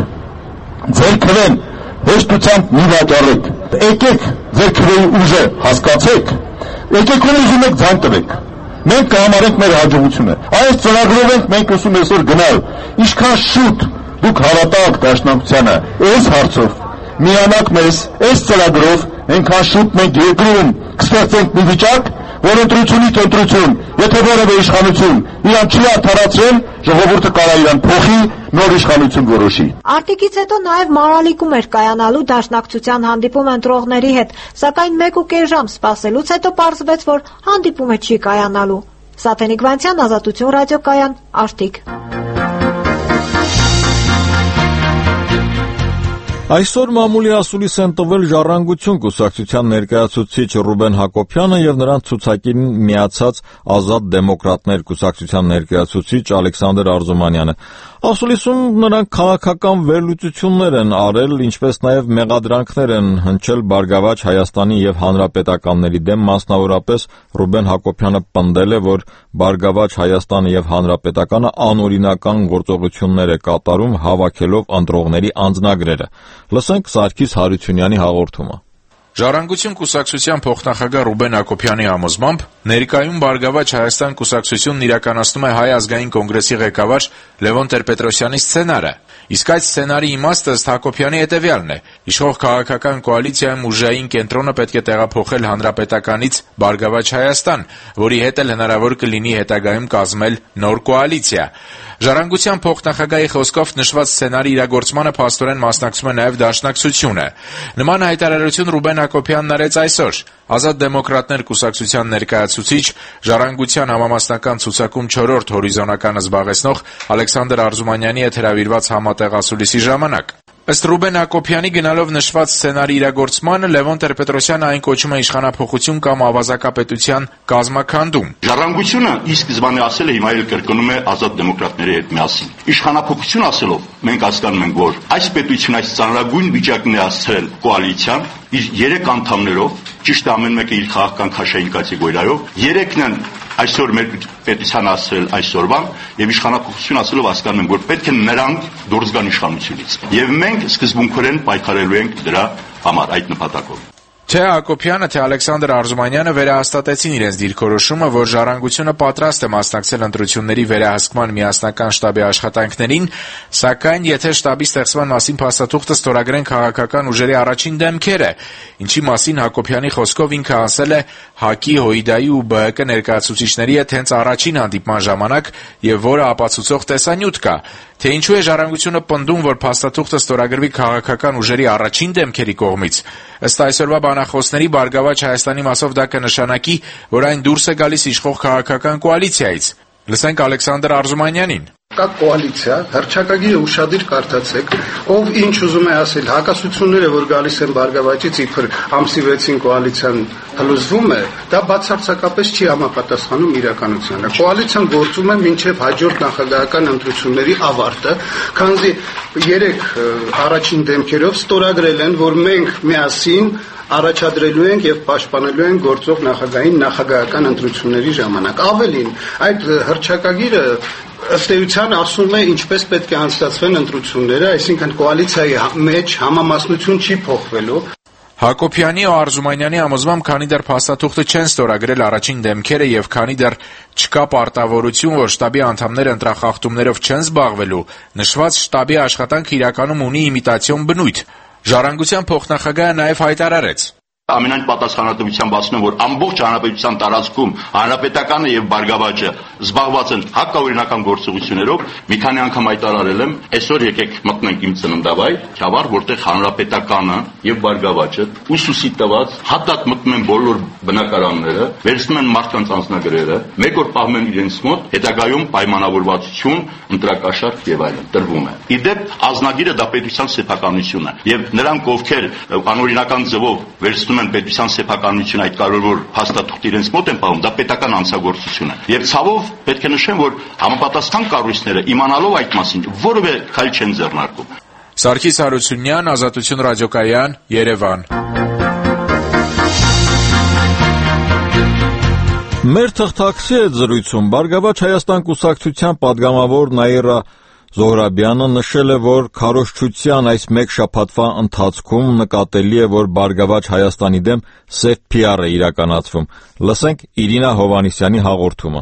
Ձեր քվեն հեշտությամբ մի վաճառեք։ Եկեք ձեր քվեի ուժը հասկացեք։ Եկեք ում ուզում եք ձայն տվեք։ Մենք կհամարենք մեր հաջողությունը։ Այս ծրագրով ենք մենք ուզում այսօր գնալ։ Ինչքան շուտ դուք հավատաք դաշնակցությանը այս հարցով, միանաք մեզ այս ծրագրով, այնքան շուտ մենք երկրում կստեղծենք մի վիճակ, որ ընտրությունից ընտրություն, եթե որևէ իշխանություն իրան չի արդարացրել, ժողովուրդը կարող իրան փոխի, նոր իշխանություն որոշի։ Արտիկից հետո նաև Մարալիկում էր կայանալու դաշնակցության հանդիպում ընտրողների հետ, սակայն 1.5 ժամ սպասելուց հետո պարզվեց, որ հանդիպումը չի կայանալու։ Սաթենիկ Վանցյան, Ազատություն ռադիոկայան, Արտիկ։ Այսօր մամուլի ասուլիս են տվել Ժառանգություն կուսակցության ներկայացուցիչ Ռուբեն Հակոբյանը եւ նրան ցուցակին միացած Ազատ դեմոկրատներ կուսակցության ներկայացուցիչ Ալեքսանդր Արզումանյանը։ Ասուլիսում նրանք քաղաքական վերլուծություններ են արել, ինչպես նաև մեղադրանքներ են հնչել Բարգավաճ Հայաստանի եւ հանրապետականների դեմ, մասնավորապես Ռուբեն Հակոբյանը պնդել է, որ Բարգավաճ Հայաստանը եւ հանրապետականը անօրինական գործողություններ է կատարում, հավաքելով ընտրողների անձնագրերը։ Լսենք Սարգիս Հարությունյանի հաղորդումը։ Ժառանգություն կուսակցության փոխնախագահ Ռուբեն Հակոբյանի համոզմամբ ներկայում Բարգավաճ Հայաստան կուսակցությունն իրականացնում է Հայ ազգային կոնգրեսի ղեկավար Լևոն Տեր-Պետրոսյանի սցենարը, իսկ այդ սցենարի իմաստը ըստ Հակոբյանի հետևյալն է. իշխող քաղաքական կոալիցիայում ուժային կենտրոնը պետք է տեղափոխել հանրապետականից Բարգավաճ Հայաստան, որի հետ էլ հնարավոր կլինի հետագայում կազմել նոր կոալիցիա։ Ժառանգության փոխնախագահի խոսքով նշված սցենարի իրագործմանը փաստորեն մասնակցում է նաև Դաշնակցությունը։ Նման հայտարարություն Ռուբեն Հակոբյանն արեց այսօր։ Ազատ դեմոկրատներ կուսակցության ներկայացուցիչ, Ժառանգության համամասնական ցուցակում 4-րդ հորիզոնականը զբաղեցնող Ալեքսանդր Արզումանյանի հետ հրավիրված համատեղ ասուլիսի ժամանակ։ Ըստ Ռուբեն Հակոբյանի գնալով նշված սցենարի իրագործմանը Լևոն Տեր-Պետրոսյանը այն կոչում է իշխանափոխություն կամ ավազակապետության կազմաքանդում։ Ժառանգությունը ի սկզբանե ասել է, հիմա էլ կրկնում է Ազատ դեմոկրատների հետ միասին։ Իշխանափոխություն ասելով մենք հասկանում ենք, որ այս պետությունը այս ծանրագույն վիճակն է հասցրել կոալիցիան իր 3 անդամներով, ճիշտ է ամեն մեկը իր քաղաքական քաշային կատեգորիայով, 3-ն են այսօր մեր պետության ասել այսօրվան եւ իշխանապողություն ասելով հասկանում ենք, որ պետք է նրանք դուրս գան իշխանությունից։ Եվ մենք սկզբունքորեն պայքարելու ենք դրա համար այդ նպատակով։ Թե Հակոբյանը, թե Ալեքսանդր Արզումանյանը վերահաստատեցին իրենց դիրքորոշումը, որ Ժառանգությունը պատրաստ է մասնակցել ընտրությունների վերահսկման միասնական շտաբի աշխատանքներին, սակայն եթե շտաբի ստեղծման մասին փաստաթուղթը ստորագրեն քաղաքական ուժերի առաջին դեմքերը, ինչի մասին Հակոբյանի խոսքով ինքը ասել է ՀԱԿ-ի, ՀՅԴ-ի ու ԲՀԿ ներկայացուցիչների հետ հենց առաջին հանդիպման ժամանակ եւ որը ապացուցող տեսանյութ կա, թե ինչու է Ժառանգությունը պնդում, որ փաստաթուղթը ստորագրվի քաղաքական ուժերի առաջին դեմքերի կողմից։ Ըստ այսօրվա բանախոսների Բարգավաճ Հայաստանի մասով դա կնշանակի, որ այն դուրս է գալիս իշխող քաղաքական կոալիցիայից։ Լսենք Ալեքսանդր Արզումանյանին։ Կա կոալիցիա, հռչակագիրը ուշադիր կարդացեք, ով ինչ ուզում է ասել, հակասությունները, որ գալիս են Բարգավաճից, իբր ամսի 6-ին կոալիցիան հլուզվում է, դա բացարձակապես չի համապատասխանում իրականությանը։ Կոալիցիան գործում է մինչև հաջորդ նախագահական ընտրությունների ավարտը, քանզի 3 առաջին դեմքերով ստորագրել են, որ մենք միասին առաջադրելու ենք եւ պաշտպանելու ենք գործող նախագահային նախագահական ընտրությունների ժամանակ։ Ավելին, այդ հռչակագիրը ըստ էության ասում է ինչպես պետք է անցկացվեն ընտրությունները, այսինքն կոալիցիայի մեջ համամասնություն չի փոխվելու։ Հակոբյանի ու Արզումանյանի համոզմամբ, քանի դեռ փաստաթուղթը չեն ստորագրել առաջին դեմքերը եւ քանի դեռ չկա պարտավորություն, որ շտաբի անդամները ընտրախախտումներով չեն զբաղվելու, նշված շտաբի աշխատանքը իրականում ունի իմիտացիոն բնույթ։ Ժառանգության փոխնախագահը նաեւ հայտարարեց. Ամենայն պատասխանատվությամբ ասում եմ, որ ամբողջ հանրապետության տարածքում հանրապետականը եւ Բարգավաճը զբաղված են հակաօրինական գործողություններով, մի քանի անգամ հայտարարել եմ, այսօր եկեք մտնենք իմ ծննդավայր, Քյավառ, որտեղ հանրապետականը եւ Բարգավաճը ուսուսի տված հատակ մտնում են բոլոր բնակարանները, վերցնում են մարդկանց անձնագրերը, մեկ օր պահում են իրենց մոտ, հետագայում պայմանավորվածություն, ընտրակաշարք եւ այլն տրվում է։ Իդեպ ազնագիրը դա պետության սեփականությունն է եւ նրանք, ովքեր անօրինական ձևով վերցնում են պետության սեփականությունը այդ կարևոր փաստաթուղթ իրենց մոտ են պահում, դա պետական անձնագործություն է։ Եվ ցավով պետք է նշեմ, որ համապատասխան կառույցները իմանալով այդ մասին որևէ քայլ չեն ձեռնարկում։ Սարգիս Հարությունյան, Ազատություն ռադիոկայան, Երևան։ Մեր թղթակցի հետ զրույցում Բարգավաճ Հայաստան կուսակցության падգամավոր Նաիրա Զոհրաբյանը նշել է, որ քարոզչության այս մեկ շաբաթվա ընթացքում նկատելի է, որ Բարգավաճ Հայաստանի դեմ սև PR է իրականացվում։ Լսենք Իրինա Հովհաննիսյանի հաղորդումը։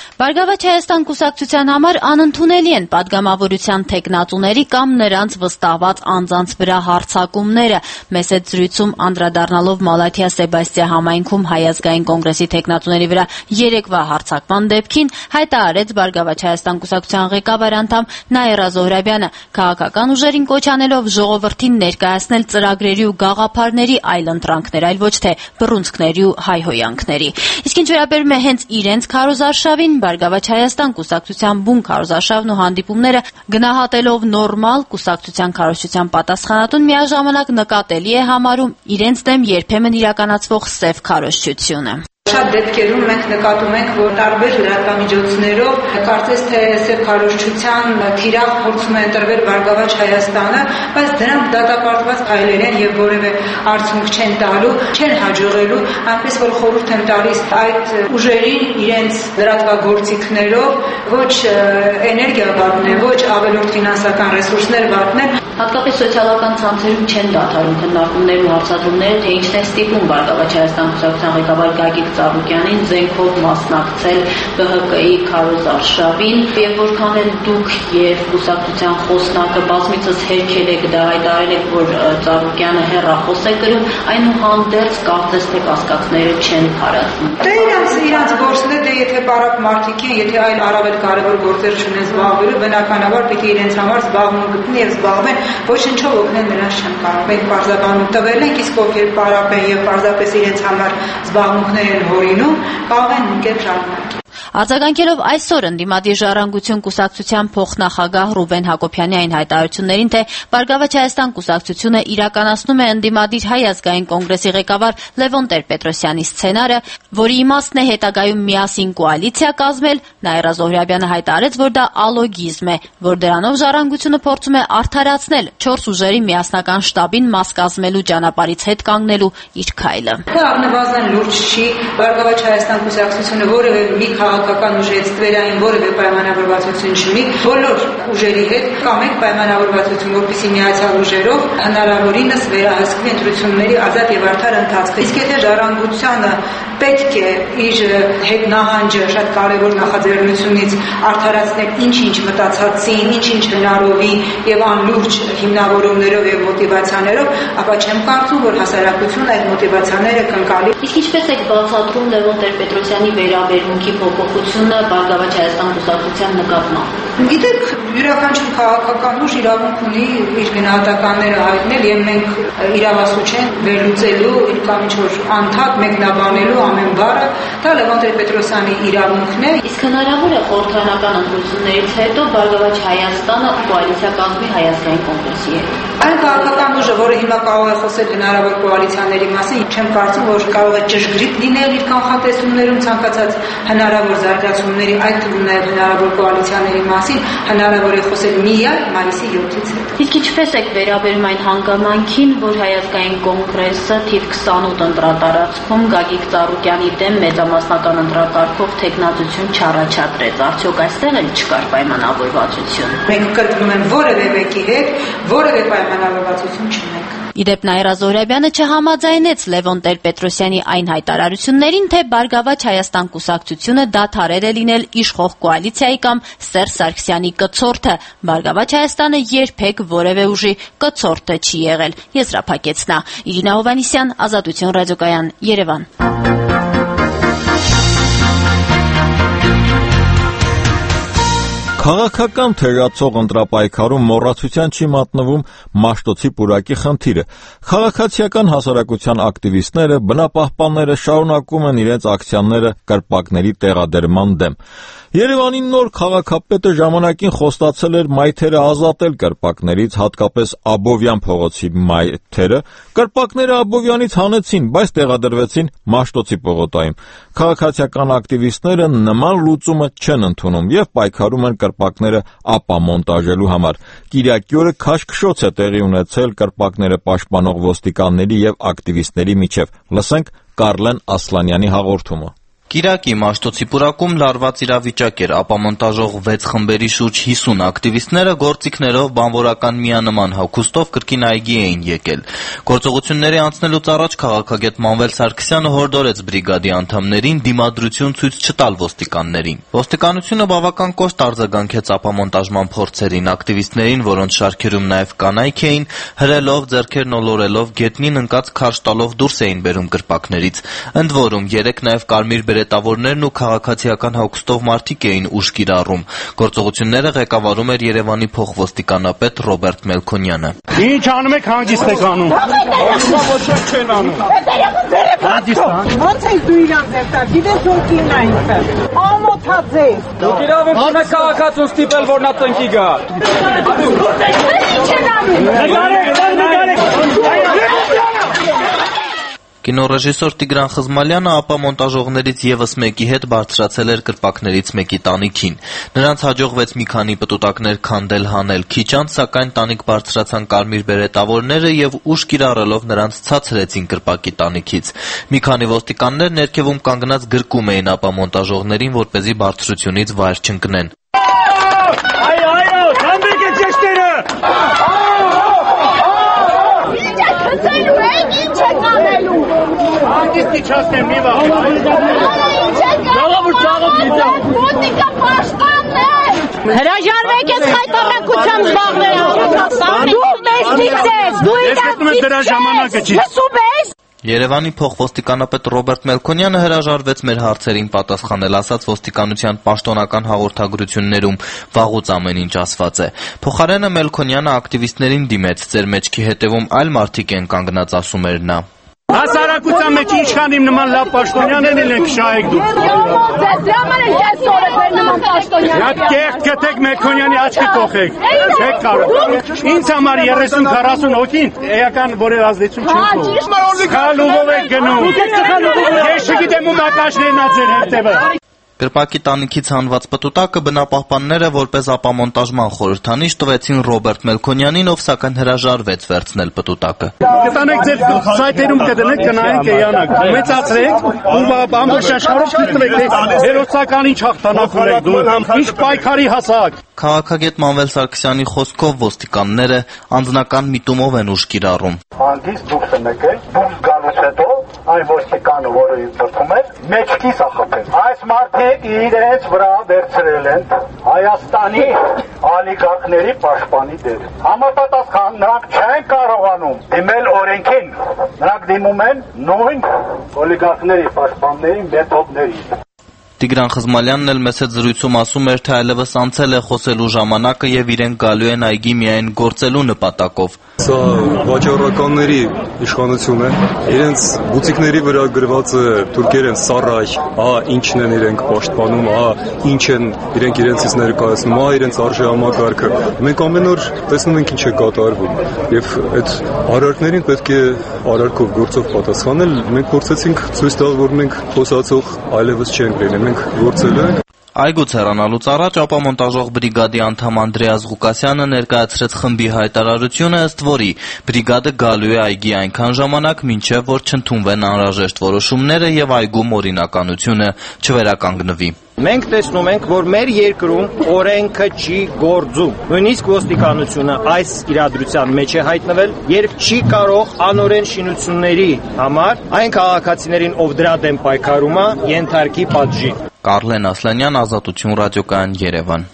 Բարգավաճ Հայաստան կուսակցության համար անընդունելի են падգամավորության թեկնածուների կամ նրանց վստահված անձանց վրա հարձակումները։ Մեծ զրույցում անդրադառնալով Մալաթիա Սեբաստիա համայնքում Հայ ազգային կոնգրեսի թեկնածուների վրա երեկվա հարձակման դեպքին հայտարարեց Բարգավաճ Հայաստան կուսակցության ղեկավար անդամ Նաիրա Զոհրաբյանը, քաղաքական ուժերին կոչ անելով ժողովրդին ներկայացնել ծրագրերի ու գաղափարների այլ ընտրանքներ, այլ ոչ թե բռունցքների ու հայհոյանքների։ Իսկ ինչ վերաբերում է հենց իրենց քարոզարշավին, Բարգավաճ Հայաստան կուսակցության բուն քարոզարշավն ու հանդիպումները գնահատելով նորմալ, կուսակցության քարոզչության պատասխանատուն միաժամանակ նկատելի է համարում իրենց դեմ երբեմն իրականացվող սև քարոզչությունը։ Շատ դեպքերում մենք նկատում ենք, որ տարբեր լրատվամիջոցներով կարծես թե սև քարոզչության թիրախ փորձում է ընտրվել Բարգավաճ Հայաստանը, բայց դրանք դատապարտված քայլեր են եւ որևէ արդյունք չեն տալու, չեն հաջողելու, այնպես որ խորհուրդ եմ տալիս այդ ուժերին իրենց լրատվագործիքներով ոչ էներգիա վատնեն, ոչ ավելորդ ֆինանսական ռեսուրսներ վատնեն։ Հատկապես սոցիալական ցանցերում չեն դադարում քննարկումներ ու հարցադրումները, թե ինչն է ստիպում Բարգավաճ Հայաստան կուսակցության ղեկավար Գագիկ Ծառուկյանին զենքով մասնակցել ԲՀԿ-ի քարոզարշավին, եւ որքան էլ դուք եւ կուսակցության խոսնակը բազմիցս հերքել եք դա, հայտարարել եք, որ Ծառուկյանը հեռախոս է գրում, այնուհանդերձ կարծես թե կասկածները չեն քարացնում։ Դե իրանց գործն է, դե եթե բարակ մարդիկ են, եթե այլ առավել կարևոր գործեր չունեն զբաղվելու, բնականաբար պիտի իրենց համար զբաղում գտնեն եւ զբաղվեն, ոչնչով օգնել նրանց չեն կարող։ Մենք պարզաբանում տվել ենք, իսկ ովքեր պարապ են եւ պարզապես իրենց համար զբաղմունքներ են հորինում, կարող են նույնքեր շարունակել։ Արձագանքելով այսօր ընդդիմադիր ժառանգություն կուսակցության փոխնախագահ Ռուբեն Հակոբյանի այն հայտարարություններին, թե Բարգավաճ Հայաստան կուսակցությունը իրականացնում է ընդդիմադիր Հայ ազգային կոնգրեսի ղեկավար Լևոն Տեր-Պետրոսյանի սցենարը, որի իմաստն է հետագայում միասին կոալիցիա կազմել, Նաիրա Զոհրաբյանը հայտարարեց, որ դա ալոգիզմ է, որ դրանով ժառանգությունը փորձում է արդարացնել 4 ուժերի միասնական շտաբին մաս կազմելու ճանապարհից հետ կանգնելու իր քայլը։ Դա առնվազն լուրջ չի, Բարգավաճ Հայաստան կուսակցությունը որևէ մի քաղաքական ուժի հետ ստվերային որևէ պայմանավորվածություն չունի, բոլոր ուժերի հետ կա մեկ պայմանավորվածություն, որպեսզի միացյալ ուժերով հնարավորինս վերահսկվի ընտրությունների ազատ եւ արդար ընթացքը։ Իսկ եթե ժառանգությանը պետք է իր հետ նահանջը շատ կարևոր նախաձեռնությունից արդարացնել ինչ-ինչ մտածածին, ինչ-ինչ հնարովի եւ անլուրջ հիմնավորումներով եւ մոտիվացիաներով, ապա չեմ կարծում, որ հասարակությունը այդ մոտիվացիաները կընկալի։ Իսկ ինչպես եք բացատրում Լևոն Տեր-Պետրոսյանի վերաբերմունքի փոփոխությունը Բարգավաճ Հայաստան կուսակցության նկատմամբ։ Գիտեք, յուրաքանչյուր քաղաքական ուժ իրավունք ունի իր գնահատականները հայտնել եւ մենք իրավասու չենք վերլուծելու իր կամ ինչ-որ անդակ մեկնաբանելու ամեն բառը, դա Լևոն Տեր-Պետրոսյանի իրավունքն է։ Իսկ հնարավոր է խորհրդարանական ընտրություններից հետո Բարգավաճ Հայաստանը կոալիցիա կազմի Հայ ազգային կոնգրեսի հետ։ Այն քաղաքական ուժը, որը հիմա կարող է խոսել հնարավոր կոալիցիաների մասին, չեմ կարծում, որ կարող է ճշգրիտ լինել իր կանխատեսումներում ցանկացած հնարավոր զարգացումների, այդ թվում նաև հնարավոր կոալիցիաների մասին, հնարավոր է խոսել միայն մայիսի 7-ից հետո։ Իսկ ինչպես եք վերաբերում այն հանգամանքին, որ Հայ ազգային կոնգրեսը թիվ 28 ընտրատարածքում Գագիկ Ծառուկյանի դեմ մեծամասնական ընտրակարգով թեկնածություն չառաջադրեց, արդյոք այստեղ էլ չկար պայմանավորվածություն։ Մենք կրկնում եմ, որևէ մեկի հետ որևէ պայմանավորվածություն չունենք։ Իդեպ Նաիրա Զոհրաբյանը չհամաձայնեց Լևոն Տեր-Պետրոսյանի այն հայտարարություններին, թե Բարգավաճ Հայաստան կուսակցությունը դադարել է լինել իշխող կոալիցիայի կամ Սերժ Սարգսյանի կցորդը։ Բարգավաճ Հայաստանը երբեք որևէ ուժի կցորդը չի եղել, եզրափակեց նա։ Իրինա Հովհաննիսյան, Ազատություն ռադիոկայան, Երևան։ Քաղաքական թերացող ընտրապայքարում մոռացության չի մատնվում Մաշտոցի պուրակի խնդիրը։ Քաղաքացիական հասարակության ակտիվիստները, բնապահպանները շարունակում են իրենց ակցիաները կրպակների տեղադրման դեմ։ Երևանի նոր քաղաքապետը ժամանակին խոստացել էր մայթերը ազատել կրպակներից, հատկապես Աբովյան փողոցի մայթերը։ Կրպակները Աբովյանից հանեցին, բայց տեղադրվեցին Մաշտոցի պողոտայում։ Քաղաքացիական ակտիվիստները նման լուծումը չեն ընդունում եւ պայքարում են կրպակները ապամոնտաժելու համար։ Կիրակի օրը քաշքշոց է տեղի ունեցել կրպակները պաշտպանող ոստիկանների եւ ակտիվիստների միջև։ Լսենք Կարլեն Ասլանյանի հաղորդումը։ Կիրակի Մաշտոցի պուրակում լարված իրավիճակ էր, ապա մոնտաժող 6 խմբերի շուրջ 50 ակտիվիստները գործիքներով բանվորական միանման հագուստով կրկին այգի էին եկել։ Գործողությունների անցնելուց առաջ քաղաքագետ Մանվել Սարգսյանը հորդորեց բրիգադի անդամներին դիմադրություն ցույց չտալ ոստիկաններին։ Ոստիկանությունը բավական կոշտ արձագանքեց ապամոնտաժման փորձերին, ակտիվիստներին, որոնց շարքերում նաև կանայք էին, հրելով, ձեռքերն ոլորելով, գետնին ընկած քարշ տալով դուրս էին բերում կրպակներից։ Ընդ որում 3 նաև կարմիր բերետավորներն ու քաղաքացիական հագուստով մարդիկ էին ուժ կիրառում։ Գործողությունները ղեկավարում էր Երևանի փոխոստիկանապետ Ռոբերտ Մելքոնյանը։ Ինչ անում եք, հանգիստ եք անում։ Ոչինչ չեն անում։ Ո՞նց եք դու իրան ձերտա, գիտես որ կին է ինքը։ Ամոթած է։ Դուք իրավունք ունեք քաղաքացուն ստիպել, որ նա տնկի գա։ Կինոռեժիսոր Տիգրան Խզմալյանը ապամոնտաժողներից ևս մեկի հետ բարձրացել էր կրպակներից մեկի տանիքին։ Նրանց հաջողվեց մի քանի պտուտակներ քանդել հանել, քիչ անց սակայն տանիք բարձրացան կարմիր բերետավորները եւ ուժ կիրառելով նրանց ցածրեցին կրպակի տանիքից։ Մի քանի ոստիկաններ ներքևում կանգնած գրկում էին ապամոնտաժողներին, որպեսզի բարձրությունից վայր չընկնեն։ Այո, քանդեք այդ ճեշտերը։ Ինչ եք անելու։ Հանգիստ իջացնեմ, մի վաղ։ Ոստիկա պաշտպանն է։ Հրաժարվեք այս խայտառակությամբ զբաղվել։ Դու մեզնից ես, դու իրացից ես։ Երևանի փոխոստիկանապետ Ռոբերտ Մելքոնյանը հրաժարվեց մեր հարցերին պատասխանել, ասաց ոստիկանության պաշտոնական հաղորդագրություններում վաղուց ամեն ինչ ասված է։ Փոխարենը Մելքոնյանը ակտիվիստներին դիմեց, ձեր մեջքի հետևում այլ մարդիկ են կանգնած, ասում էր նա։ Հասարակության մեջ ինչքան իմ նման լավ պաշտոնյաներ են շահեք դուք։ Ձեզ դրա համար են ես օրեր նման պաշտոնյան։ Այդ կեղտ գտեք Մելքոնյանի աչքի կողեք։ Չեք կարող։ Ինձ համար 30-40 հոգին էական որևէ ազդեցություն չեն թողնում։ Քալուղով եք գնում։ Ես չգիտեմ ում ակաշներն ա ձեր հետևը։ Կրպակի տանիքից հանված պտուտակը բնապահպանները որպես ապամոնտաժման խորհրդանիշ տվեցին Ռոբերտ Մելքոնյանին, ով սակայն հրաժարվեց վերցնել պտուտակը։ Կտանեք ձեր սայթերում կդնեք, կնայեք երանակ, մեծացրեք ու ամբողջ աշխարհով գտնվեք, հերոսական ինչ հաղթանակ ունեք դու, ինչ պայքարի հասակ։ Քաղաքագետ Մանվել Սարգսյանի խոսքով ոստիկանները անձնական միտումով են ուժ կիրառում։ Հանգիստ դուրս եկեք, դուրս գալուց հետո այն ոստիկանը, որը դրվում է, մեջքից ախփել։ Այս մարդիկ իրենց վրա վերցրել են Հայաստանի ալիգարխների պաշտպանի դեր։ Համապատասխան նրանք չեն կարողանում դիմել օրենքին, նրանք դիմում են նույն օլիգարխների պաշտպանների մեթոդների։ Տիգրան Խզմալյանն էլ մեծ զրույցում ասում էր, թե այլևս անցել է խոսելու ժամանակը եւ իրենք գալու են այգի միայն գործելու նպատակով։ Սա վաճառականների իշխանություն է։ Իրենց բուտիկների վրա գրված է թուրքերեն սառայ, ինչն են իրենք պաշտպանում, ինչ են իրենցից ներկայացնում, իրենց արժե համակարգը։ Մենք ամեն օր տեսնում ենք ինչ է կատարվում եւ այդ արարքներին պետք է արարքով գործով պատասխանել։ Մենք փորձեցինք ցույց տալ, որ մենք խոսացող այլևս չենք լինել, մենք գործելու ենք։ Այգուց հեռանալուց առաջ ապամոնտաժող բրիգադի անդամ Անդրեաս Ղուկասյանը ներկայացրեց խմբի հայտարարությունը, ըստ որի բրիգադը գալու է այգի այնքան ժամանակ, մինչև որ չընդունվեն անհրաժեշտ որոշումները եւ այգում օրինականությունը չվերականգնվի։ Մենք տեսնում ենք, որ մեր երկրում օրենքը չի գործում։ Նույնիսկ ոստիկանությունը այս իրադրության մեջ է հայտնվել, երբ չի կարող անօրեն շինությունների համար այն քաղաքացիներին, ով դրա դեմ պայքարում է, ենթարկի պատժի։ Կարլեն Ասլանյան, Ազատություն ռադիոկայան, Երևան։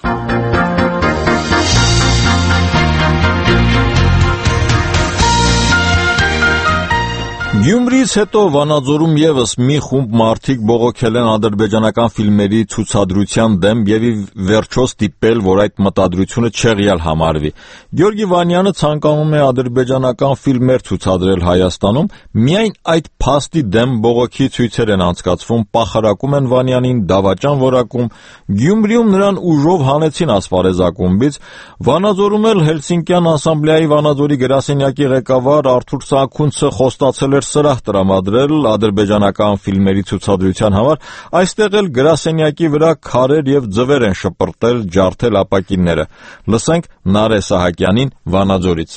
Գյումրիից հետո Վանաձորում եւս մի խումբ մարդիկ բողոքել են ադրբեջանական ֆիլմերի ցուցադրության դեմ եւ ի վերջո ստիպել, որ այդ մտադրությունը չեղյալ համարվի։ Գյորգի Վանյանը ցանկանում է ադրբեջանական ֆիլմեր ցուցադրել Հայաստանում, միայն այդ փաստի դեմ բողոքի ցույցեր են անցկացվում, պախարակում են Վանյանին, դավաճան որակում։ Գյումրիում նրան ուժով հանեցին ասպարեզ ակումբից, Վանաձորում էլ Հելսինկյան ասամբլեայի Վանաձորի գրասենյակի ղեկավար Արթուր Սահակունցը խոստացել էր սրահ տրամադրել ադրբեջանական ֆիլմերի ցուցադրության համար, այստեղ էլ գրասենյակի վրա քարեր եւ ձվեր են շպրտել, ջարդել ապակինները։ Լսենք Նարե Սահակյանին Վանաձորից։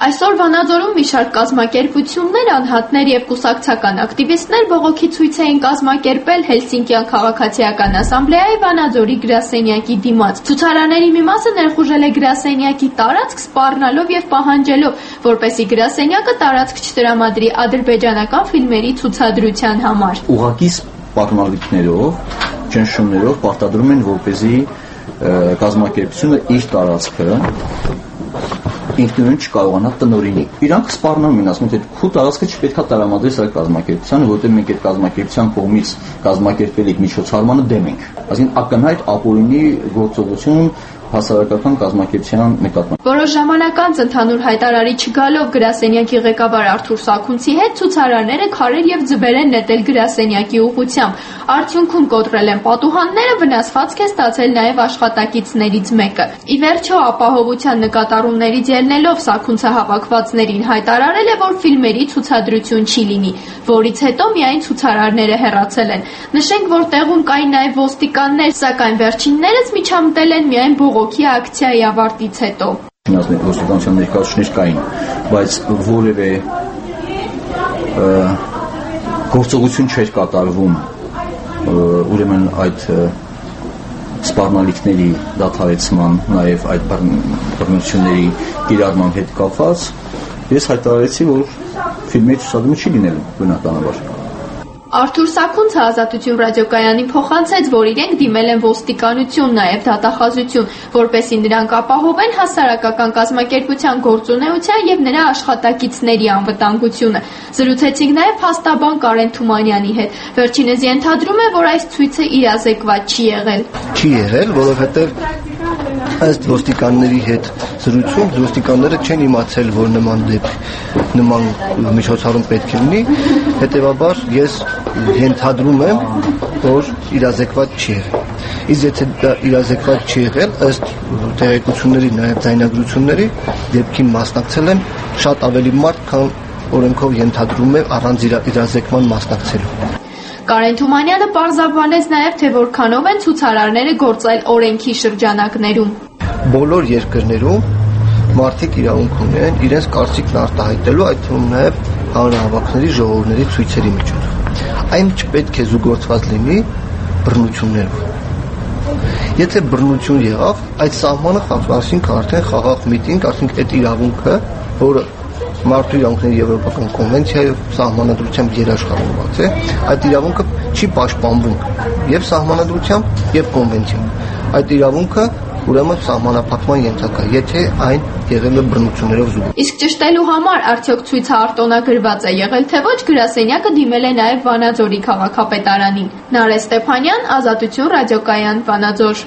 Այսօր Վանաձորում մի շարք կազմակերպություններ, անհատներ եւ կուսակցական ակտիվիստներ բողոքի ցույց էին կազմակերպել Հելսինկյան քաղաքացիական ասամբլեայի Վանաձորի գրասենյակի դիմաց։ Ցուցարարների մի մասը ներխուժել է գրասենյակի տարածք սպառնալով եւ պահանջելով, որպեսզի գրասենյակը տարածք չտրամադրի ադրբեջանական ֆիլմերի ցուցադրության համար։ Ուղղակի սպառնալիքներով, ճնշումներով պարտադրում են, որպեսզի կազմակերպությունը իր տարածքը ինքնուրույն չկարողանա տնօրինի։ Իրանք սպառնում են, ասում են, քո տարածքը չպետք է տրամադրես այդ կազմակերպությանը, որտեղ մենք այդ կազմակերպության կողմից կազմակերպել ենք միջոցառմանը դեմ ենք։ Այսինքն ակնհայտ ապօրինի գործողություն հասարակական կազմակերպության նկատմամբ։ Որոշ ժամանակ անց ընդհանուր հայտարարի չգալով գրասենյակի ղեկավար Արթուր Սաքունցի հետ ցուցարարները քարեր եւ ձվեր են նետել գրասենյակի ուղղությամբ։ Արդյունքում կոտրել են պատուհանները, վնասվածք է ստացել նաեւ աշխատակիցներից մեկը։ Ի վերջո ապահովության նկատառումներից ելնելով Սաքունցը հավաքվածներին հայտարարել է, որ ֆիլմերի ցուցադրություն չի լինի, որից հետո միայն ցուցարարները հեռացել են։ Նշենք, որ տեղում կային նաեւ ոստիկաններ, սակայն վերջիններս միջամտել են միայն բողոքի ակցիայի ավարտից հետո։ Ոստիկանության ներկայացուցիչներ կային, բայց որևէ գործողություն չէր կատարվում, ուրեմն այդ սպառնալիքների դադարեցման, նաև այդ բռնությունների կիրառման հետ կապված, ես հայտարարեցի, որ ֆիլմի ցուցադրումը չի լինելու բնականաբար։ Արթուր Սաքունցը Ազատություն ռադիոկայանին փոխանցեց, որ իրենք դիմել են ոստիկանություն, նաև դատախազություն, որպեսզի նրանք ապահովեն հասարակական կազմակերպության գործունեության եւ նրա աշխատակիցների անվտանգությունը։ Զրուցեցինք նաև փաստաբան Կարեն Թումանյանի հետ։ Վերջինս ենթադրում է, որ այս ցույցը իրազեկված չի եղել։ Չի եղել, որովհետեւ ըստ ոստիկանների հետ զրույցում ոստիկանները չեն իմացել, որ նման միջոցառում պետք է լինի, հետևաբար ես ենթադրում եմ, որ իրազեկված չի եղել։ Իսկ եթե դա իրազեկված չի եղել, ըստ տեղեկությունների, նաև ձայնագրությունների, դեպքին մասնակցել են շատ ավելի մարդ, քան օրենքով ենթադրում է առանց իրազեկման մասնակցելու։ Կարեն Թումանյանը պարզաբանեց նաև, թե որքանով են ցուցարարները գործել օրենքի շրջանակներում։ Բոլոր երկրներում մարդիկ իրավունք ունեն իրենց կարծիքն արտահայտելու, այդ թվում նաև հանրահավաքների, ժողովների, ցույցերի միջոցով։ Այն չպետք է զուգորդված լինի բռնություններով։ Եթե բռնություն եղավ, այդ սահմանը խախտվեցինք արդեն խաղաղ միտինգ, արդեն այդ իրավունքը, որը Մարդու իրավունքների Եվրոպական կոնվենցիայով սահմանադրությամբ երաշխավորված է, այդ իրավունքը չի պաշտպանվում եւ սահմանադրությամբ եւ կոնվենցիայով։ Այդ իրավունքը ուրեմն սահմանափակման ենթակա, եթե այն եղել է բռնություններով զուգ։ Իսկ ճշտելու համար արդյոք ցույցը արտոնագրված է եղել, թե ոչ, գրասենյակը դիմել է նաև Վանաձորի քաղաքապետարանին։ Նարէ Ստեփանյան, Ազատություն ռադիոկայան, Վանաձոր։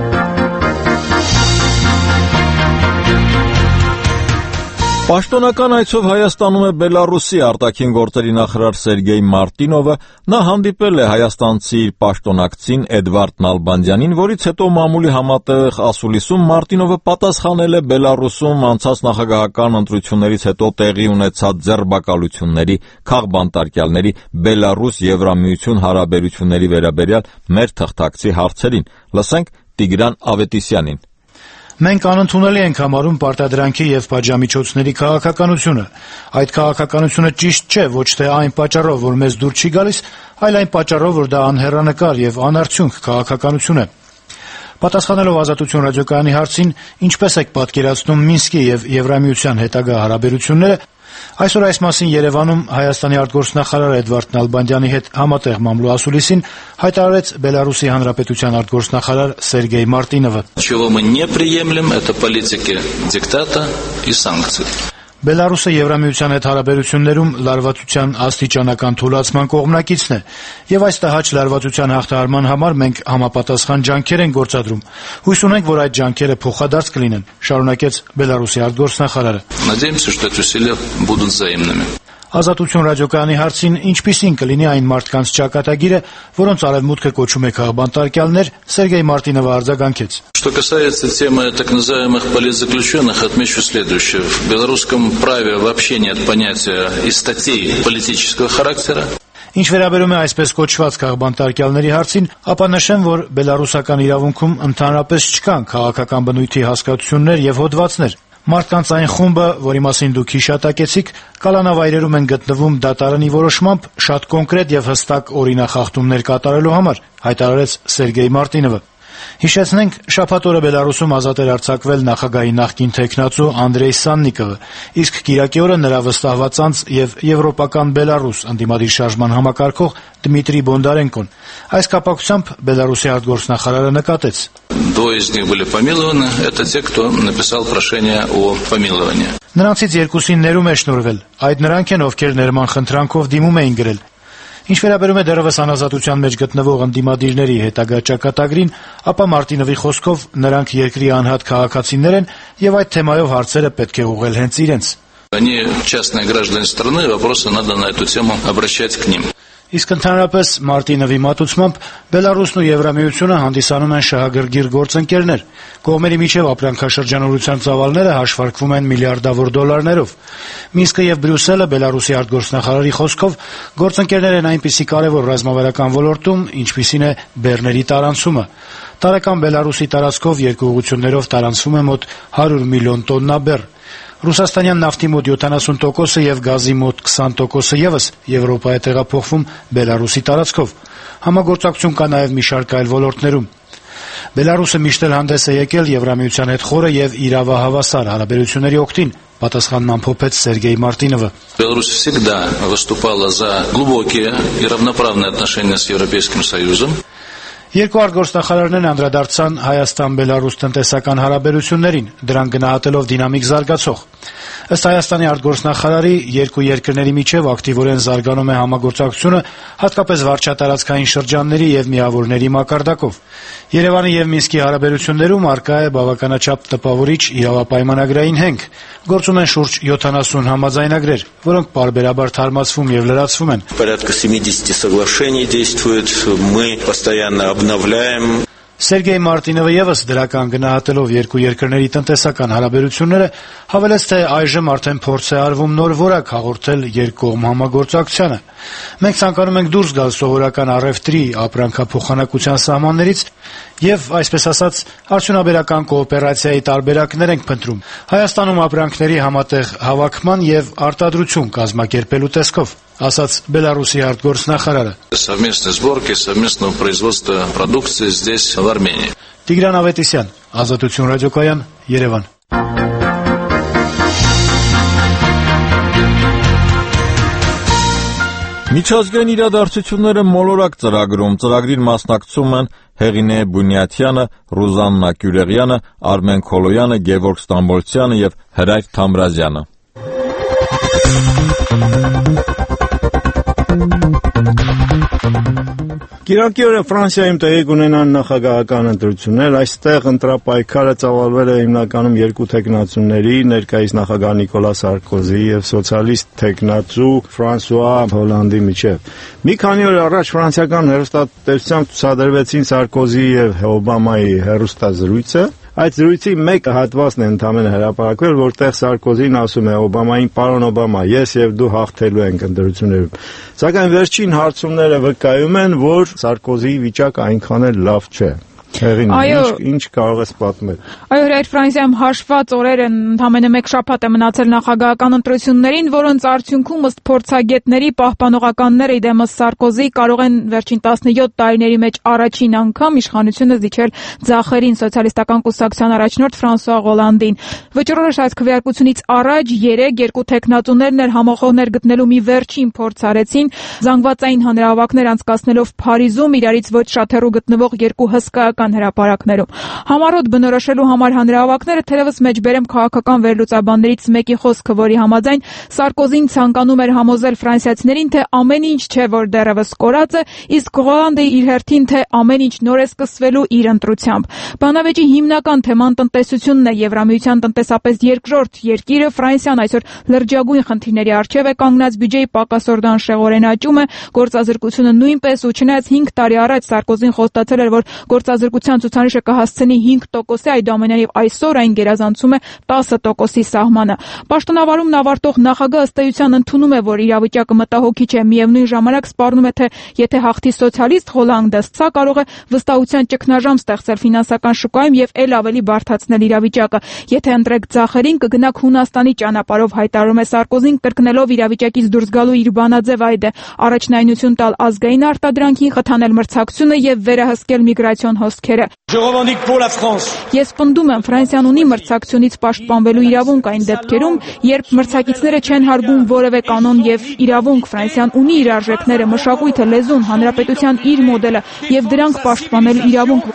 Պաշտոնական այցով Հայաստանում է Բելարուսի արտաքին գործերի նախարար Սերգեյ Մարտինովը, նա հանդիպել է հայաստանցի պաշտոնակցին Էդվարդ Նալբանդյանին, որից հետո մամուլի համատեղ ասուլիսում Մարտինովը պատասխանել է Բելարուսում անցած նախագահական ընտրություններից հետո տեղի ունեցած ձեռբակալությունների, քաղբանտարկյալների, Բելարուս-Եվրամիություն հարաբերությունների վերաբերյալ մեր թղթակցի հարցերին։ Լսենք Տիգրան Ավետիսյանին։ Մենք անընդունելի ենք համարում պարտադրանքի եւ պատժամիջոցների քաղաքականությունը։ Այդ քաղաքականությունը ճիշտ չէ ոչ թե այն պատճառով, որ մեզ դուր չի գալիս, այլ այն պատճառով, որ դա անհեռանկար եւ անարդյունք քաղաքականություն է։ Պատասխանելով Ազատություն ռադիոկայանի հարցին, ինչպես եք պատկերացնում Մինսկի եւ Եվրամիության հետագա հարաբերությունները, այսօր այս մասին Երևանում Հայաստանի արտգործնախարար Էդվարդ Նալբանդյանի հետ համատեղ մամլու ասուլիսին հայտարարեց Բելարուսի Հանրապետության արտգործնախարար Սերգեյ Մարտինովը։ Чего мы не приемлем, это политики диктата и санкций. Բելարուսը Եվրամիության հետ հարաբերություններում լարվածության աստիճանական թուլացման կողմնակիցն է, եւ այս տհաճ լարվածության հաղթահարման համար մենք համապատասխան ջանքեր ենք գործադրում։ Հույս ունենք, որ այդ ջանքերը փոխադարձ կլինեն, շարունակեց Բելարուսի արտգործնախարարը։ Надеемся, что эти усилия будут взаимными. Ազատություն ռադիոկայանի հարցին ինչպիսին կլինի այն մարդկանց ճակատագիրը, որոնց արևմուտքը կոչում է քաղբանտարկյալներ, Սերգեյ Մարտինովը արձագանքեց։ Что касается темы так называемых политзаключенных, отмечу следующее. В белорусском праве вообще нет понятия и статей политического характера. Ինչ վերաբերում է այսպես կոչված քաղբանտարկյալների հարցին, ապա նշեմ, որ բելարուսական իրավունքում ընդհանրապես չկան քաղաքական բնույթի հասկացություններ եւ հոդվածներ։ Մարդկանց այն խումբը, որի մասին դուք հիշատակեցիք, կալանավայրերում են գտնվում դատարանի որոշմամբ շատ կոնկրետ եւ հստակ օրինախախտումներ կատարելու համար, հայտարարեց Սերգեյ Մարտինովը։ Հիշեցնենք, շաբաթ օրը Բելարուսում ազատ էր արձակվել նախագահի նախկին թեկնածու Անդրեյ Սաննիկովը, իսկ կիրակի օրը նրա վստահված անձ եւ Եվրոպական Բելարուս ընդդիմադիր շարժման համակարգող Դմիտրի Բոնդարենկոն։ Այս կապակցությամբ Բելարուսի արտգործնախարարը նկատեց. Двое из них были помилованы, это те, кто написал прошение о помиловании. Նրանցից երկուսին ներում է շնորհվել, այդ նրանք են, ովքեր ներման խնդրանքով դիմում էին գրել։ Ինչ վերաբերում է դեռևս անազատության մեջ գտնվող ընդդիմադիրների հետագա ճակատագրին, ապա Մարտինովի խոսքով նրանք երկրի անհատ քաղաքացիներ են եւ այդ թեմայով հարցերը պետք է ուղղել հենց իրենց։ Они частные граждане страны, вопросы надо на эту тему обращать к ним. Իսկ ընդհանրապես Մարտինովի մատուցմամբ Բելարուսն ու Եվրամիությունը հանդիսանում են շահագրգիռ գործընկերներ։ Կողմերի միջև ապրանքաշրջանառության ծավալները հաշվարկվում են միլիարդավոր դոլարներով։ Մինսկը եւ Բրյուսելը Բելարուսի արտգործնախարարի խոսքով գործընկերներ են այնպիսի կարևոր ռազմավարական ոլորտում, ինչպիսին է բեռների տարանցումը։ Տարեկան Բելարուսի տարածքով երկու ուղղություններով տարանցվում է մոտ 100 միլիոն տոննա բեռ։ Ռուսաստանյան նավթի մոտ 70% եւ գազի մոտ 20% եւս Եվրոպա է տեղափոխվում Բելարուսի տարածքով։ Համագործակցություն կա նաեւ մի шարք այլ ոլորտներում։ Բելարուսը միշտ էլ հանդես է եկել Եվրամիության հետ խորը եւ իրավահավասար հարաբերությունների օգտին, պատասխանն ամփոփեց Սերգեյ Մարտինովը։ Беларусь всегда выступала за глубокие и равноправные отношения с Европейским Союзом. Երկու արտգործնախարարներն անդրադարձան Հայաստան-Բելարուս տնտեսական հարաբերություններին, դրան գնահատելով դինամիկ զարգացող։ Ըստ Հայաստանի արտգործնախարարի, երկու երկրների միջև ակտիվորեն զարգանում է համագործակցությունը, հատկապես վարչատարածքային շրջանների եւ միավորների մակարդակով։ Երևանի եւ Մինսկի հարաբերություններում առկա է բավականաչափ տպավորիչ իրավապայմանագրային հենք։ Գործում են շուրջ 70 համաձայնագրեր, որոնք պարբերաբար թարմացվում եւ լրացվում են։ Порядка 70 соглашений действует. Мы постоянно обновляем. Սերգեյ Մարտինովը եւս դրական գնահատելով երկու երկրների տնտեսական հարաբերությունները հավելեց, թե այժմ արդեն փորձ է արվում նոր որակ հաղորդել երկկողմ համագործակցությանը։ Մենք ցանկանում ենք դուրս գալ սովորական առևտրի, ապրանքափոխանակության սահմաններից եւ, այսպես ասած, արդյունաբերական կոոպերացիայի տարբերակներ ենք փնտրում։ Հայաստանում ապրանքների համատեղ հավաքման եւ արտադրություն կազմակերպելու տեսքով, ասաց Բելարուսի արտգործնախարարը։ Совместной сборки, совместного производства продукции здесь, в Армении. Տիգրան Ավետիսյան, Ազատություն ռադիոկայան, Երևան։ Միջազգային իրադարձությունները մոլորակ ծրագրում ծրագրին մասնակցում են Հեղինե Բունյաթյանը, Ռուզաննա Կյուրեղյանը, Արմեն Քոլոյանը, Գևորգ Ստամբոլցյանը եւ Հրայր Թամրազյանը։ Կիրակի օրը Ֆրանսիայում տեղի կունենան նախագահական ընտրություններ, այստեղ ընտրապայքարը ծավալվել է հիմնականում երկու թեկնածուների, ներկայիս նախագահ Նիկոլա Սարկոզի եւ սոցիալիստ թեկնածու Ֆրանսուଆ Հոլանդի միջև։ Մի քանի օր առաջ ֆրանսիական հեռուստատեսությամբ ցուցադրվեցին Սարկոզի եւ Օբամայի հեռուստազրույցը։ Այդ զրույցի մեկ հատվածն է ընդամենը հրապարակվել, որտեղ Սարկոզին ասում է Օբամային. «Պարոն Օբամա, ես եւ դու հաղթելու ենք ընտրություններում»։ Սակայն վերջին հարցումները վկայում են, որ Սարկոզիի վիճակը այնքան էլ լավ չէ։ Ինչ կարող ես պատմել։ Այո, Հրայր, Ֆրանսիայում հաշված օրեր են, ընդամենը մեկ շաբաթ է մնացել նախագահական ընտրություններին, որոնց արդյունքում ըստ փորձագետների պահպանողականները իդեմս Սարկոզի կարող են վերջին 17 տարիների մեջ առաջին անգամ իշխանությունը զիջել ձախերին սոցիալիստական կուսակցության առաջնորդ Ֆրանսուଆ Հոլանդին։ Վճռորոշ այս քվեարկությունից առաջ երկու թեկնածուներն էր համախոհներ գտնելու մի վերջին փորձ արեցին, զանգվածային հանրահավաքներ անցկացնելով Փարիզում իրարից ոչ շատ հեռու գտնվող երկու հսկայական հրապարակներում։ Համառոտ բնորոշելու համար հանրահավաքները թերևս մեջբերեմ քաղաքական վերլուծաբաններից մեկի խոսքը, որի համաձայն Սարկոզին ցանկանում էր համոզել ֆրանսիացիներին, թե ամեն ինչ չէ, որ դեռևս կորած է, իսկ Հոլանդը իր հերթին, թե ամեն ինչ նոր է սկսվելու իր ընտրությամբ։ Բանավեճի հիմնական թեման տնտեսությունն է։ Եվրամիության տնտեսապես երկրորդ երկիրը Ֆրանսիան այսօր լրջագույն խնդիրների առջև է կանգնած, բյուջեի պակասորդան շեղորեն աճում է, գործազրկությունը նույնպես, ու չնայած 5 տարի առաջ Սարկոզին խոստացել էր, որ գործազրկությունը փոխգրկության ցուցանիշը կհասցնի 5%-ի, այդուամենայնիվ այսօր այն գերազանցում է 10%-ի սահմանը։ Պաշտոնավարումն ավարտող նախագահը ըստ էության ընդունում է, որ իրավիճակը մտահոգիչ է, միևնույն ժամանակ սպառնում է, թե եթե հաղթի սոցիալիստ Հոլանդը, սա կարող է վստահության ճգնաժամ ստեղծել ֆինանսական շուկայում եւ ել ավելի բարդացնել իրավիճակը։ Եթե ընտրեք ձախերին, կգնաք Հունաստանի ճանապարհով, հայտարարում է Սարկոզին, կրկնելով իրավիճակից դուրս գալու իր բանաձև այդը, առաջնայնություն տալ ազգային արտադրանքին, խթանել մրցակցությունը եւ վերահսկել միգրացիոն հոսքերը։ Ես պնդում եմ, Ֆրանսիան ունի մրցակցությունից պաշտպանվելու իրավունք այն դեպքերում, երբ մրցակիցները չեն հարգում որևէ կանոն եւ իրավունք, Ֆրանսիան ունի իր արժեքները, մշակույթը, լեզուն, հանրապետության իր մոդելը եւ դրանք պաշտպանել իրավունք։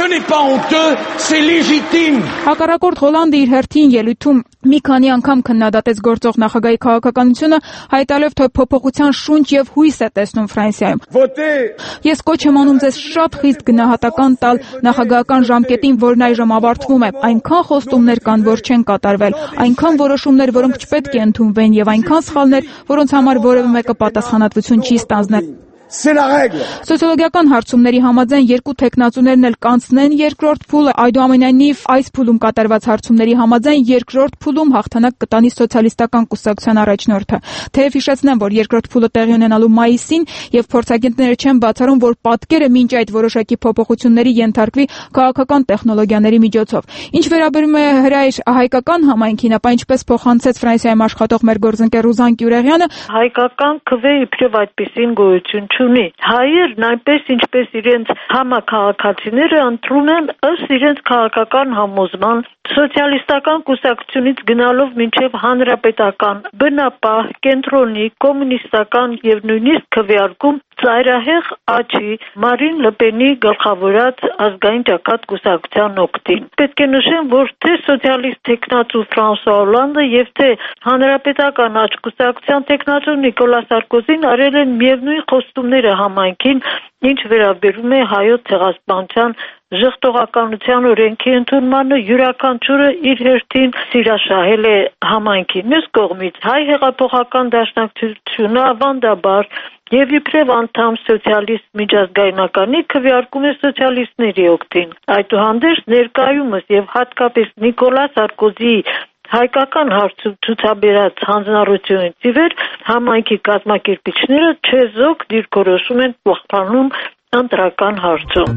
Հակառակորդ Հոլանդը իր հերթին ելույթում մի քանի անգամ քննադատեց գործող նախագահի քաղաքականությունը, հայտարարելով, թե փոփոխության շունչ եւ հույս է տեսնում Ֆրանսիայում։ Ես կոչ եմ անում ձեզ շատ խիստ գնահատական տալ նախագահական ժամկետին, որն այժմ ավարտվում է։ Այնքան խոստումներ կան, որ չեն կատարվել, այնքան որոշումներ, որոնք չպետք է ընդունվեն, եւ այնքան սխալներ, որոնց համար որևէ մեկը պատասխանատվություն չի ստանձնել։ Սոցիոլոգիական հարցումների համաձայն երկու տեխնացուներն էլ կանցնեն երկրորդ փուլը, այդուամենայնիվ այս փուլում կատարված հարցումների համաձայն երկրորդ փուլում հաղթանակ կտանի սոցիալիստական կուսակցության առաջնորդը։ Թեև հիշեցնեմ, որ երկրորդ փուլը տեղի ունենալու մայիսին եւ փորձագետները չեն բացառում, որ պատկերը մինչ այդ որոշակի փոփոխությունների ենթարկվի քաղաքական տեխնոլոգիաների միջոցով։ Ինչ վերաբերում է հրայր հայկական համայնքին, ապա ինչպես փոխանցեց Ֆրանսիայում աշխատող մեր գործընկեր Ռուզան Կյուրեղյանը, հայկական քվե իբրև այդպեսին գոյություն չունի։ Հայերն այնպես ինչպես իրենց համակարգացիները ընտրում են ըստ իրենց քաղաքական համոզման, սոցիալիստական կուսակցությունից գնալով մինչև հանրապետական, բնապահ, կենտրոնի, կոմունիստական եւ նույնիսկ քվեարկում ծայրահեղ աչի Մարին Լպենի գլխավորած ազգային ճակատ կուսակցության օգտին։ Պետք է նշեմ, որ թե սոցիալիստ տեխնացու Ֆրանսուଆ Օլանդը եւ թե հանրապետական աչ կուսակցության տեխնացու Նիկոլա Սարկոզին արել են միևնույն խոստումները համայնքին, ինչ վերաբերում է հայոց ցեղասպանության ժխտողականության օրենքի ընդունմանը, յուրաքանչյուրը իր հերթին սիրաշահել է համայնքին։ Մյուս կողմից հայ հեղափոխական դաշնակցությունը ավանդաբար եւ իբրև անդամ սոցիալիստ միջազգայնականի քվեարկում է սոցիալիստների օգտին։ Այդուհանդերձ ներկայումս եւ հատկապես Նիկոլա Սարկոզիի հայկական հարցում ցուցաբերած հանձնառությունից ի վեր համայնքի կազմակերպիչները չեզոք դիրքորոշում են պահպանում ընտրական հարցում։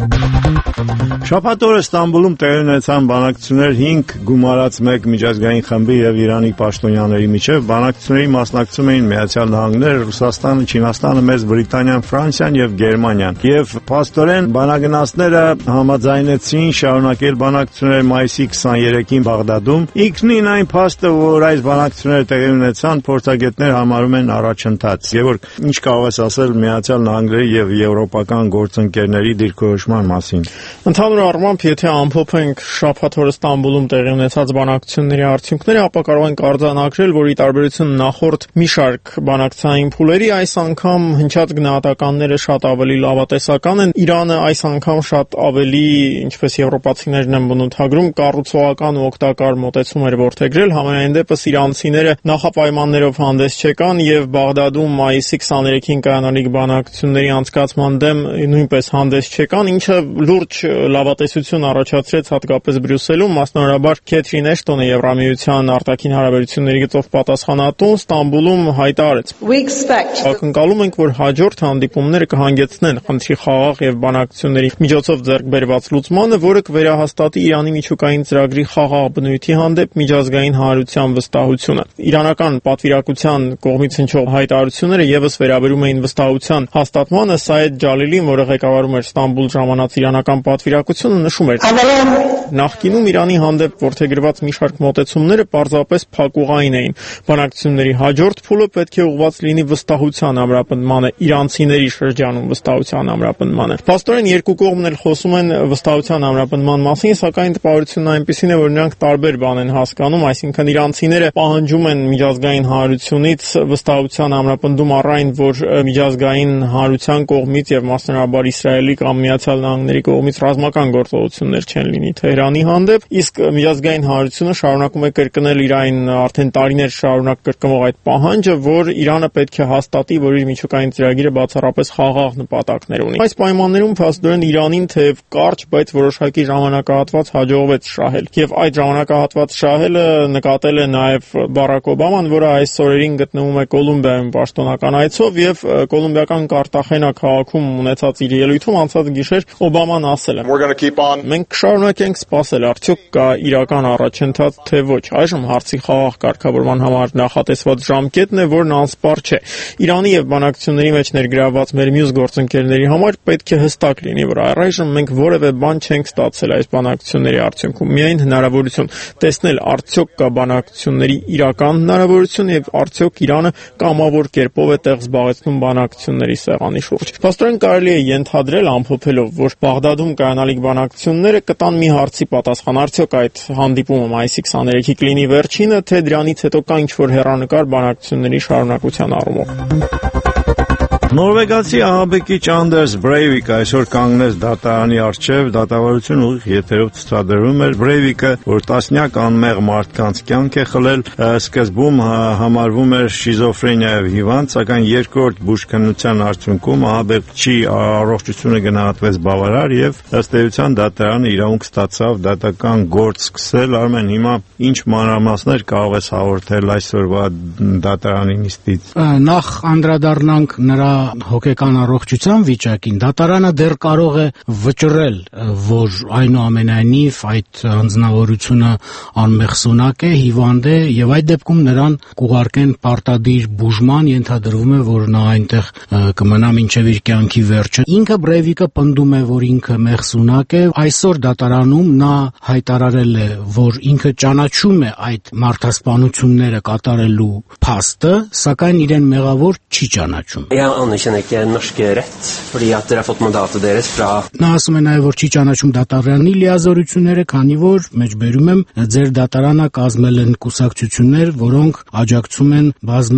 Շաբաթ օրը Ստամբուլում տեղի ունեցան բանակցություններ 5 գումարած 1 միջազգային խմբի եւ Իրանի պաշտոնյաների միջև։ Բանակցությունների մասնակցում էին Միացյալ Նահանգները, Ռուսաստանը, Չինաստանը, Մեծ Բրիտանիան, Ֆրանսիան եւ Գերմանիան։ Եվ փաստորեն բանագնացները համաձայնեցին շարունակել բանակցությունները մայիսի 23-ին Բաղդադում։ Ինքնին այն փաստը, որ այս բանակցությունները տեղի ունեցան, փորձագետներ համարում են առաջընթաց։ Գևորգ, ինչ կարող ես ասել Միացյալ Նահանգների եւ եվրոպական գործընկերների դիրքորոշման մասին։ Ընդհանուր առմամբ, եթե ամփոփենք շաբաթ օրը Ստամբուլում տեղի ունեցած բանակցությունների արդյունքները, ապա կարող ենք արձանագրել, որ ի տարբերություն նախորդ մի շարք բանակցային փուլերի, այս անգամ հնչած գնահատականները շատ ավելի լավատեսական են։ Իրանը այս անգամ շատ ավելի, ինչպես եվրոպացիներն են բնութագրում, կառուցողական ու օգտակար մոտեցում էր որդեգրել։ Համենայն դեպս իրանցիները նախապայմաններով հանդես չեկան եւ Բաղդադում մայիսի 23-ին կայանալիք բանակցությունների անցկացման դեմ նույնպես հանդես չեկան, ինչը լուրջ լավատեսություն առաջացրեց հատկապես Բրյուսելում, մասնավորաբար Քեթրին Էշտոնը Եվրամիության արտաքին հարաբերությունների գծով պատասխանատուն Ստամբուլում հայտարարեց. Ակնկալում ենք, որ հաջորդ հանդիպումները կհանգեցնեն խնդրի խաղաղ եւ բանակցությունների միջոցով ձեռք բերված լուծմանը, որը կվերահաստատի Իրանի միջուկային ծրագրի խաղաղ բնույթի հանդեպ միջազգային հանրության վստահությունը։ Իրանական պատվիրակության կողմից հնչող հայտարարությունները եւս վերաբերում էին վստահության հաստատմանը։ Սայեդ Ջալիլին, որը ղեկավարում էր Ստամբուլ ժամանած իրանական պատվիրակությունը, նշում էր. Նախկինում Իրանի հանդեպ որդեգրված մի շարք մոտեցումները պարզապես փակուղային էին։ Բանակցությունների հաջորդ փուլը պետք է ուղղված լինի վստահության ամրապնդմանը, իրանցիների շրջանում վստահության ամրապնդմանը։ Փաստորեն երկու կողմն էլ խոսում են վստահության ամրապնդման մասին, սակայն տպավորությունն այնպեսին է, որ նրանք տարբեր բան են հասկանում, այսինքն իրանցիները պահանջում են միջազգային հանրությունից վստահության ամրապնդում առ այն, որ միջազգային հանրության կողմից եւ մասնավորաբար Իսրայելի կամ Միացյալ Նահանգների կողմից ռազմական գործողություններ չեն լինի Թեհրանում Թեհրանի հանդեպ, իսկ միջազգային հանրությունը շարունակում է կրկնել իր այն արդեն տարիներ շարունակ կրկնվող այդ պահանջը, որ Իրանը պետք է հաստատի, որ իր միջուկային ծրագիրը բացառապես խաղաղ նպատակներ ունի։ Այս պայմաններում փաստորեն Իրանին թեև կարճ, բայց որոշակի ժամանակահատված հաջողվեց շահել։ Եվ այդ ժամանակահատված շահելը նկատել է նաև Բարակ Օբաման, որը այս օրերին գտնվում է Կոլումբիայում պաշտոնական այցով եւ կոլումբիական Կարտախենա քաղաքում ունեցած իր ելույթում անցած գիշեր Օբաման ասել է. Մենք կշարունակենք սպասել, արդյոք կա իրական առաջընթաց, թե ոչ։ Այժմ հարցի խաղաղ կարգավորման համար նախատեսված ժամկետն է, որն անսպառ չէ։ Իրանի եւ բանակցությունների մեջ ներգրավված մեր մյուս գործընկերների համար պետք է հստակ լինի, որ առայժմ մենք որևէ բան չենք ստացել այս բանակցությունների արդյունքում։ Միայն հնարավորություն տեսնել, արդյոք կա բանակցությունների իրական հնարավորություն եւ արդյոք Իրանը կամավոր կերպով է տեղ զբաղեցնում բանակցությունների սեղանի շուրջ։ Փաստորեն կարելի է ենթադրել ամփոփելով, որ Բաղդադում կայանալիք բանակցությունները կտան մի հարցի պատասխան. արդյոք այդ հանդիպումը մայիսի 23-ի կլինի վերջինը, թե դրանից հետո կա ինչ-որ հեռանկար բանակցությունների շարունակության առումով։ Նորվեգացի ահաբեկիչ Անդերս Բրեյվիկը այսօր կանգնեց դատարանի առջև, դատավարություն ուղիղ եթերով ցուցադրում էր Բրեյվիկը, որ տասնյակ անմեղ մարդկանց կյանք է խլել, սկզբում համարվում էր շիզոֆրենիայով հիվանդ, սակայն երկրորդ բուժքննության արդյունքում ահաբեկչի առողջությունը գնահատվեց բավարար եւ ըստ էության դատարանը իրավունք ստացավ դատական գործ սկսել։ Արմեն, հիմա ինչ մանրամասներ կարող ես հաղորդել այսօրվա դատարանի նիստից։ Նախ անդրադառնանք նրա հոգեկան առողջության վիճակին, դատարանը դեռ կարող է վճռել, որ այնուամենայնիվ այդ անձնավորությունը անմեղսունակ է, հիվանդ է եւ այդ դեպքում նրան կուղարկեն պարտադիր բուժման, ենթադրվում է, որ նա այնտեղ կմնա մինչեւ իր կյանքի վերջը։ Ինքը Բրեյվիկը պնդում է, որ ինքը մեղսունակ է։ Այսօր դատարանում նա հայտարարել է, որ ինքը ճանաչում է այդ մարդասպանությունները կատարելու փաստը, սակայն իրեն մեղավոր չի ճանաչում։ Նա ասում է նաև, որ չի ճանաչում դատարանի լիազորությունները, քանի որ մեջբերում եմ ձեր դատարանը կազմել են կուսակցություններ, որոնք աջակցում են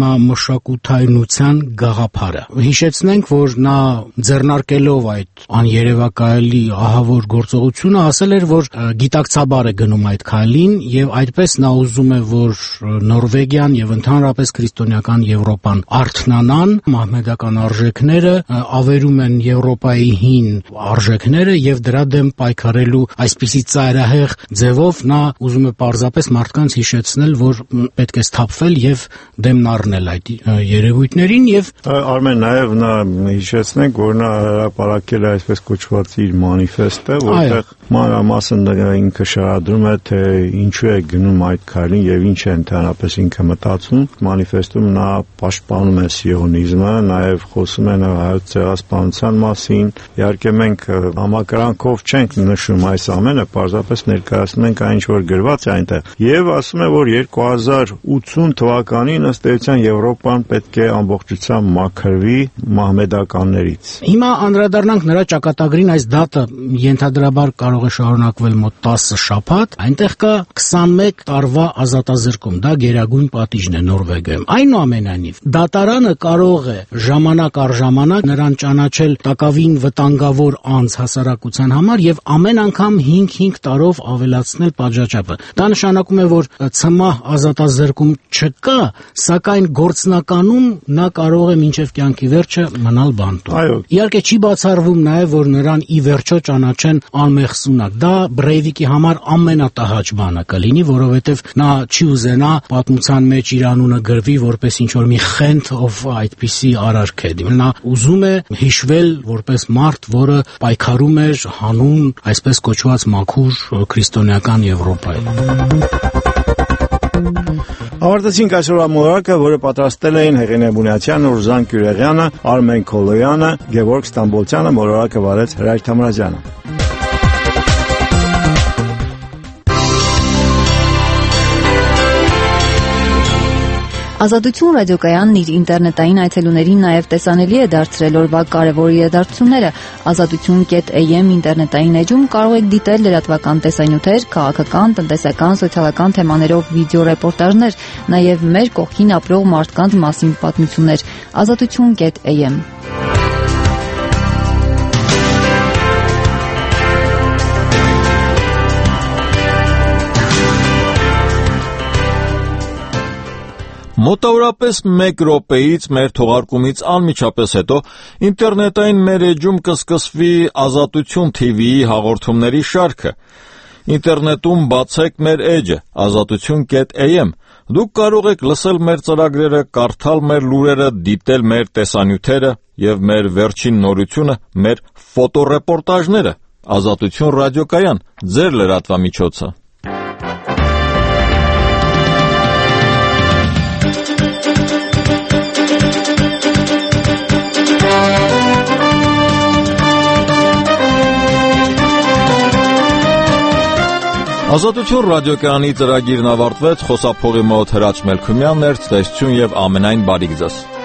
բազմամշակութայնության գաղափարը։ Հիշեցնենք, որ նա ձեռնարկելով այդ աներևակայելի ահավոր գործողությունը ասել էր, որ գիտակցաբար է գնում այդ քայլին եւ այդպես նա ուզում է, որ Նորվեգիան եւ ընդհանրապես քրիստոնեական Եվրոպան արթնանան, մահմեդական արժեքները ավերում են Եվրոպայի հին արժեքները եւ դրա դեմ պայքարելու այսպիսի ծայրահեղ ձևով նա ուզում է պարզապես մարդկանց հիշեցնել, որ պետք է սթափվել եւ դեմն առնել այդ երևույթներին եւ Արմեն նաեւ նա հիշեցնենք, որ նա հրապարակել է այսպես կոչված իր մանիֆեստը, որտեղ մանրամասն ինքը շարադրում է, թե ինչու է գնում այդ քայլին եւ ինչ է ընդհանրապես ինքը մտածում։ Մանիֆեստում նա պաշտպանում է սիոնիզմը, նաև խոսում են հայոց ցեղասպանության մասին։ Իհարկե մենք համակրանքով չենք նշում այս ամենը, պարզապես ներկայացնում ենք այն, ինչ որ գրված է այնտեղ։ Եվ ասում է, որ 2080 թվականին ըստ էության Եվրոպան պետք է ամբողջությամբ մաքրվի մահմեդականներից։ Հիմա անդրադառնանք նրա ճակատագրին, այս դատը ենթադրաբար կարող է շարունակվել մոտ 10 շաբաթ, այնտեղ կա 21 տարվա ազատազրկում, դա գերագույն պատիժն է Նորվեգիայում։ Այնուամենայնիվ դատարանը կարող է ժամանակ առ ժամանակ նրան ճանաչել տակավին վտանգավոր անձ հասարակության համար եւ ամեն անգամ 5 տարով ավելացնել պատժաճապը։ Դա նշանակում է, որ ցմահ ազատազրկում չկա, սակայն գործնականում նա կարող է մինչև կյանքի վերջը մնալ բանտում։ Իհարկե չի բացառվում նաեւ, որ նրան ի վերջո ճանաչեն անմեղսունակ։ Դա Բրեյվիկի համար ամենատահաճ բանը կլինի, որովհետեւ նա չի ուզենա պատմության մեջ իր անունը գրվի որպես ինչ որ մի խենթ ով այդպիսի արարք է։ Նա ուզում է հիշվել որպես մարդ, որը պայքարում էր հանուն այսպես կոչված մաքուր քրիստոնեական Եվրոպայի։ Ավարտեցինք այսօրվա մոլորակը, որը պատրաստել էին Հեղինե Բունյացյանը, Ռուզան Կյուրեղյանը, Արմեն Քոլոյանը, Գևորգ Ստամբոլցյանը, մոլորակը վարեց Հրայր Թամրազյանը։ Ազատություն ռադիոկայանն իր ինտերնետային այցելուներին նաև տեսանելի է դարձրել օրվա կարևոր իրադարձությունները։ Ազատություն.am ինտերնետային էջում կարող եք դիտել լրատվական տեսանյութեր, քաղաքական, տնտեսական, սոցիալական թեմաներով վիդեո ռեպորտաժներ, նաև մեր կողքին ապրող մարդկանց մասին պատմություններ։ Ազատություն.am Մոտավորապես 1 րոպեից մեր թողարկումից անմիջապես հետո ինտերնետային մեր էջում կսկսվի Ազատություն TV-ի հաղորդումների շարքը։ Ինտերնետում բացեք մեր էջը azatutun.am։ Դուք կարող եք լսել մեր ծրագրերը, կարդալ մեր լուրերը, դիտել մեր տեսանյութերը եւ մեր վերջին նորությունը, մեր ֆոտոռեպորտաժները։ Ազատություն ռադիոկայան, ձեր լրատվամիջոցը։ Ազատություն ռադիոկայանի ծրագիրն ավարտվեց, խոսափողի մոտ Հրաչ Մելքումյանն էր, ցտեսություն եւ ամենայն բարիք ձեզ։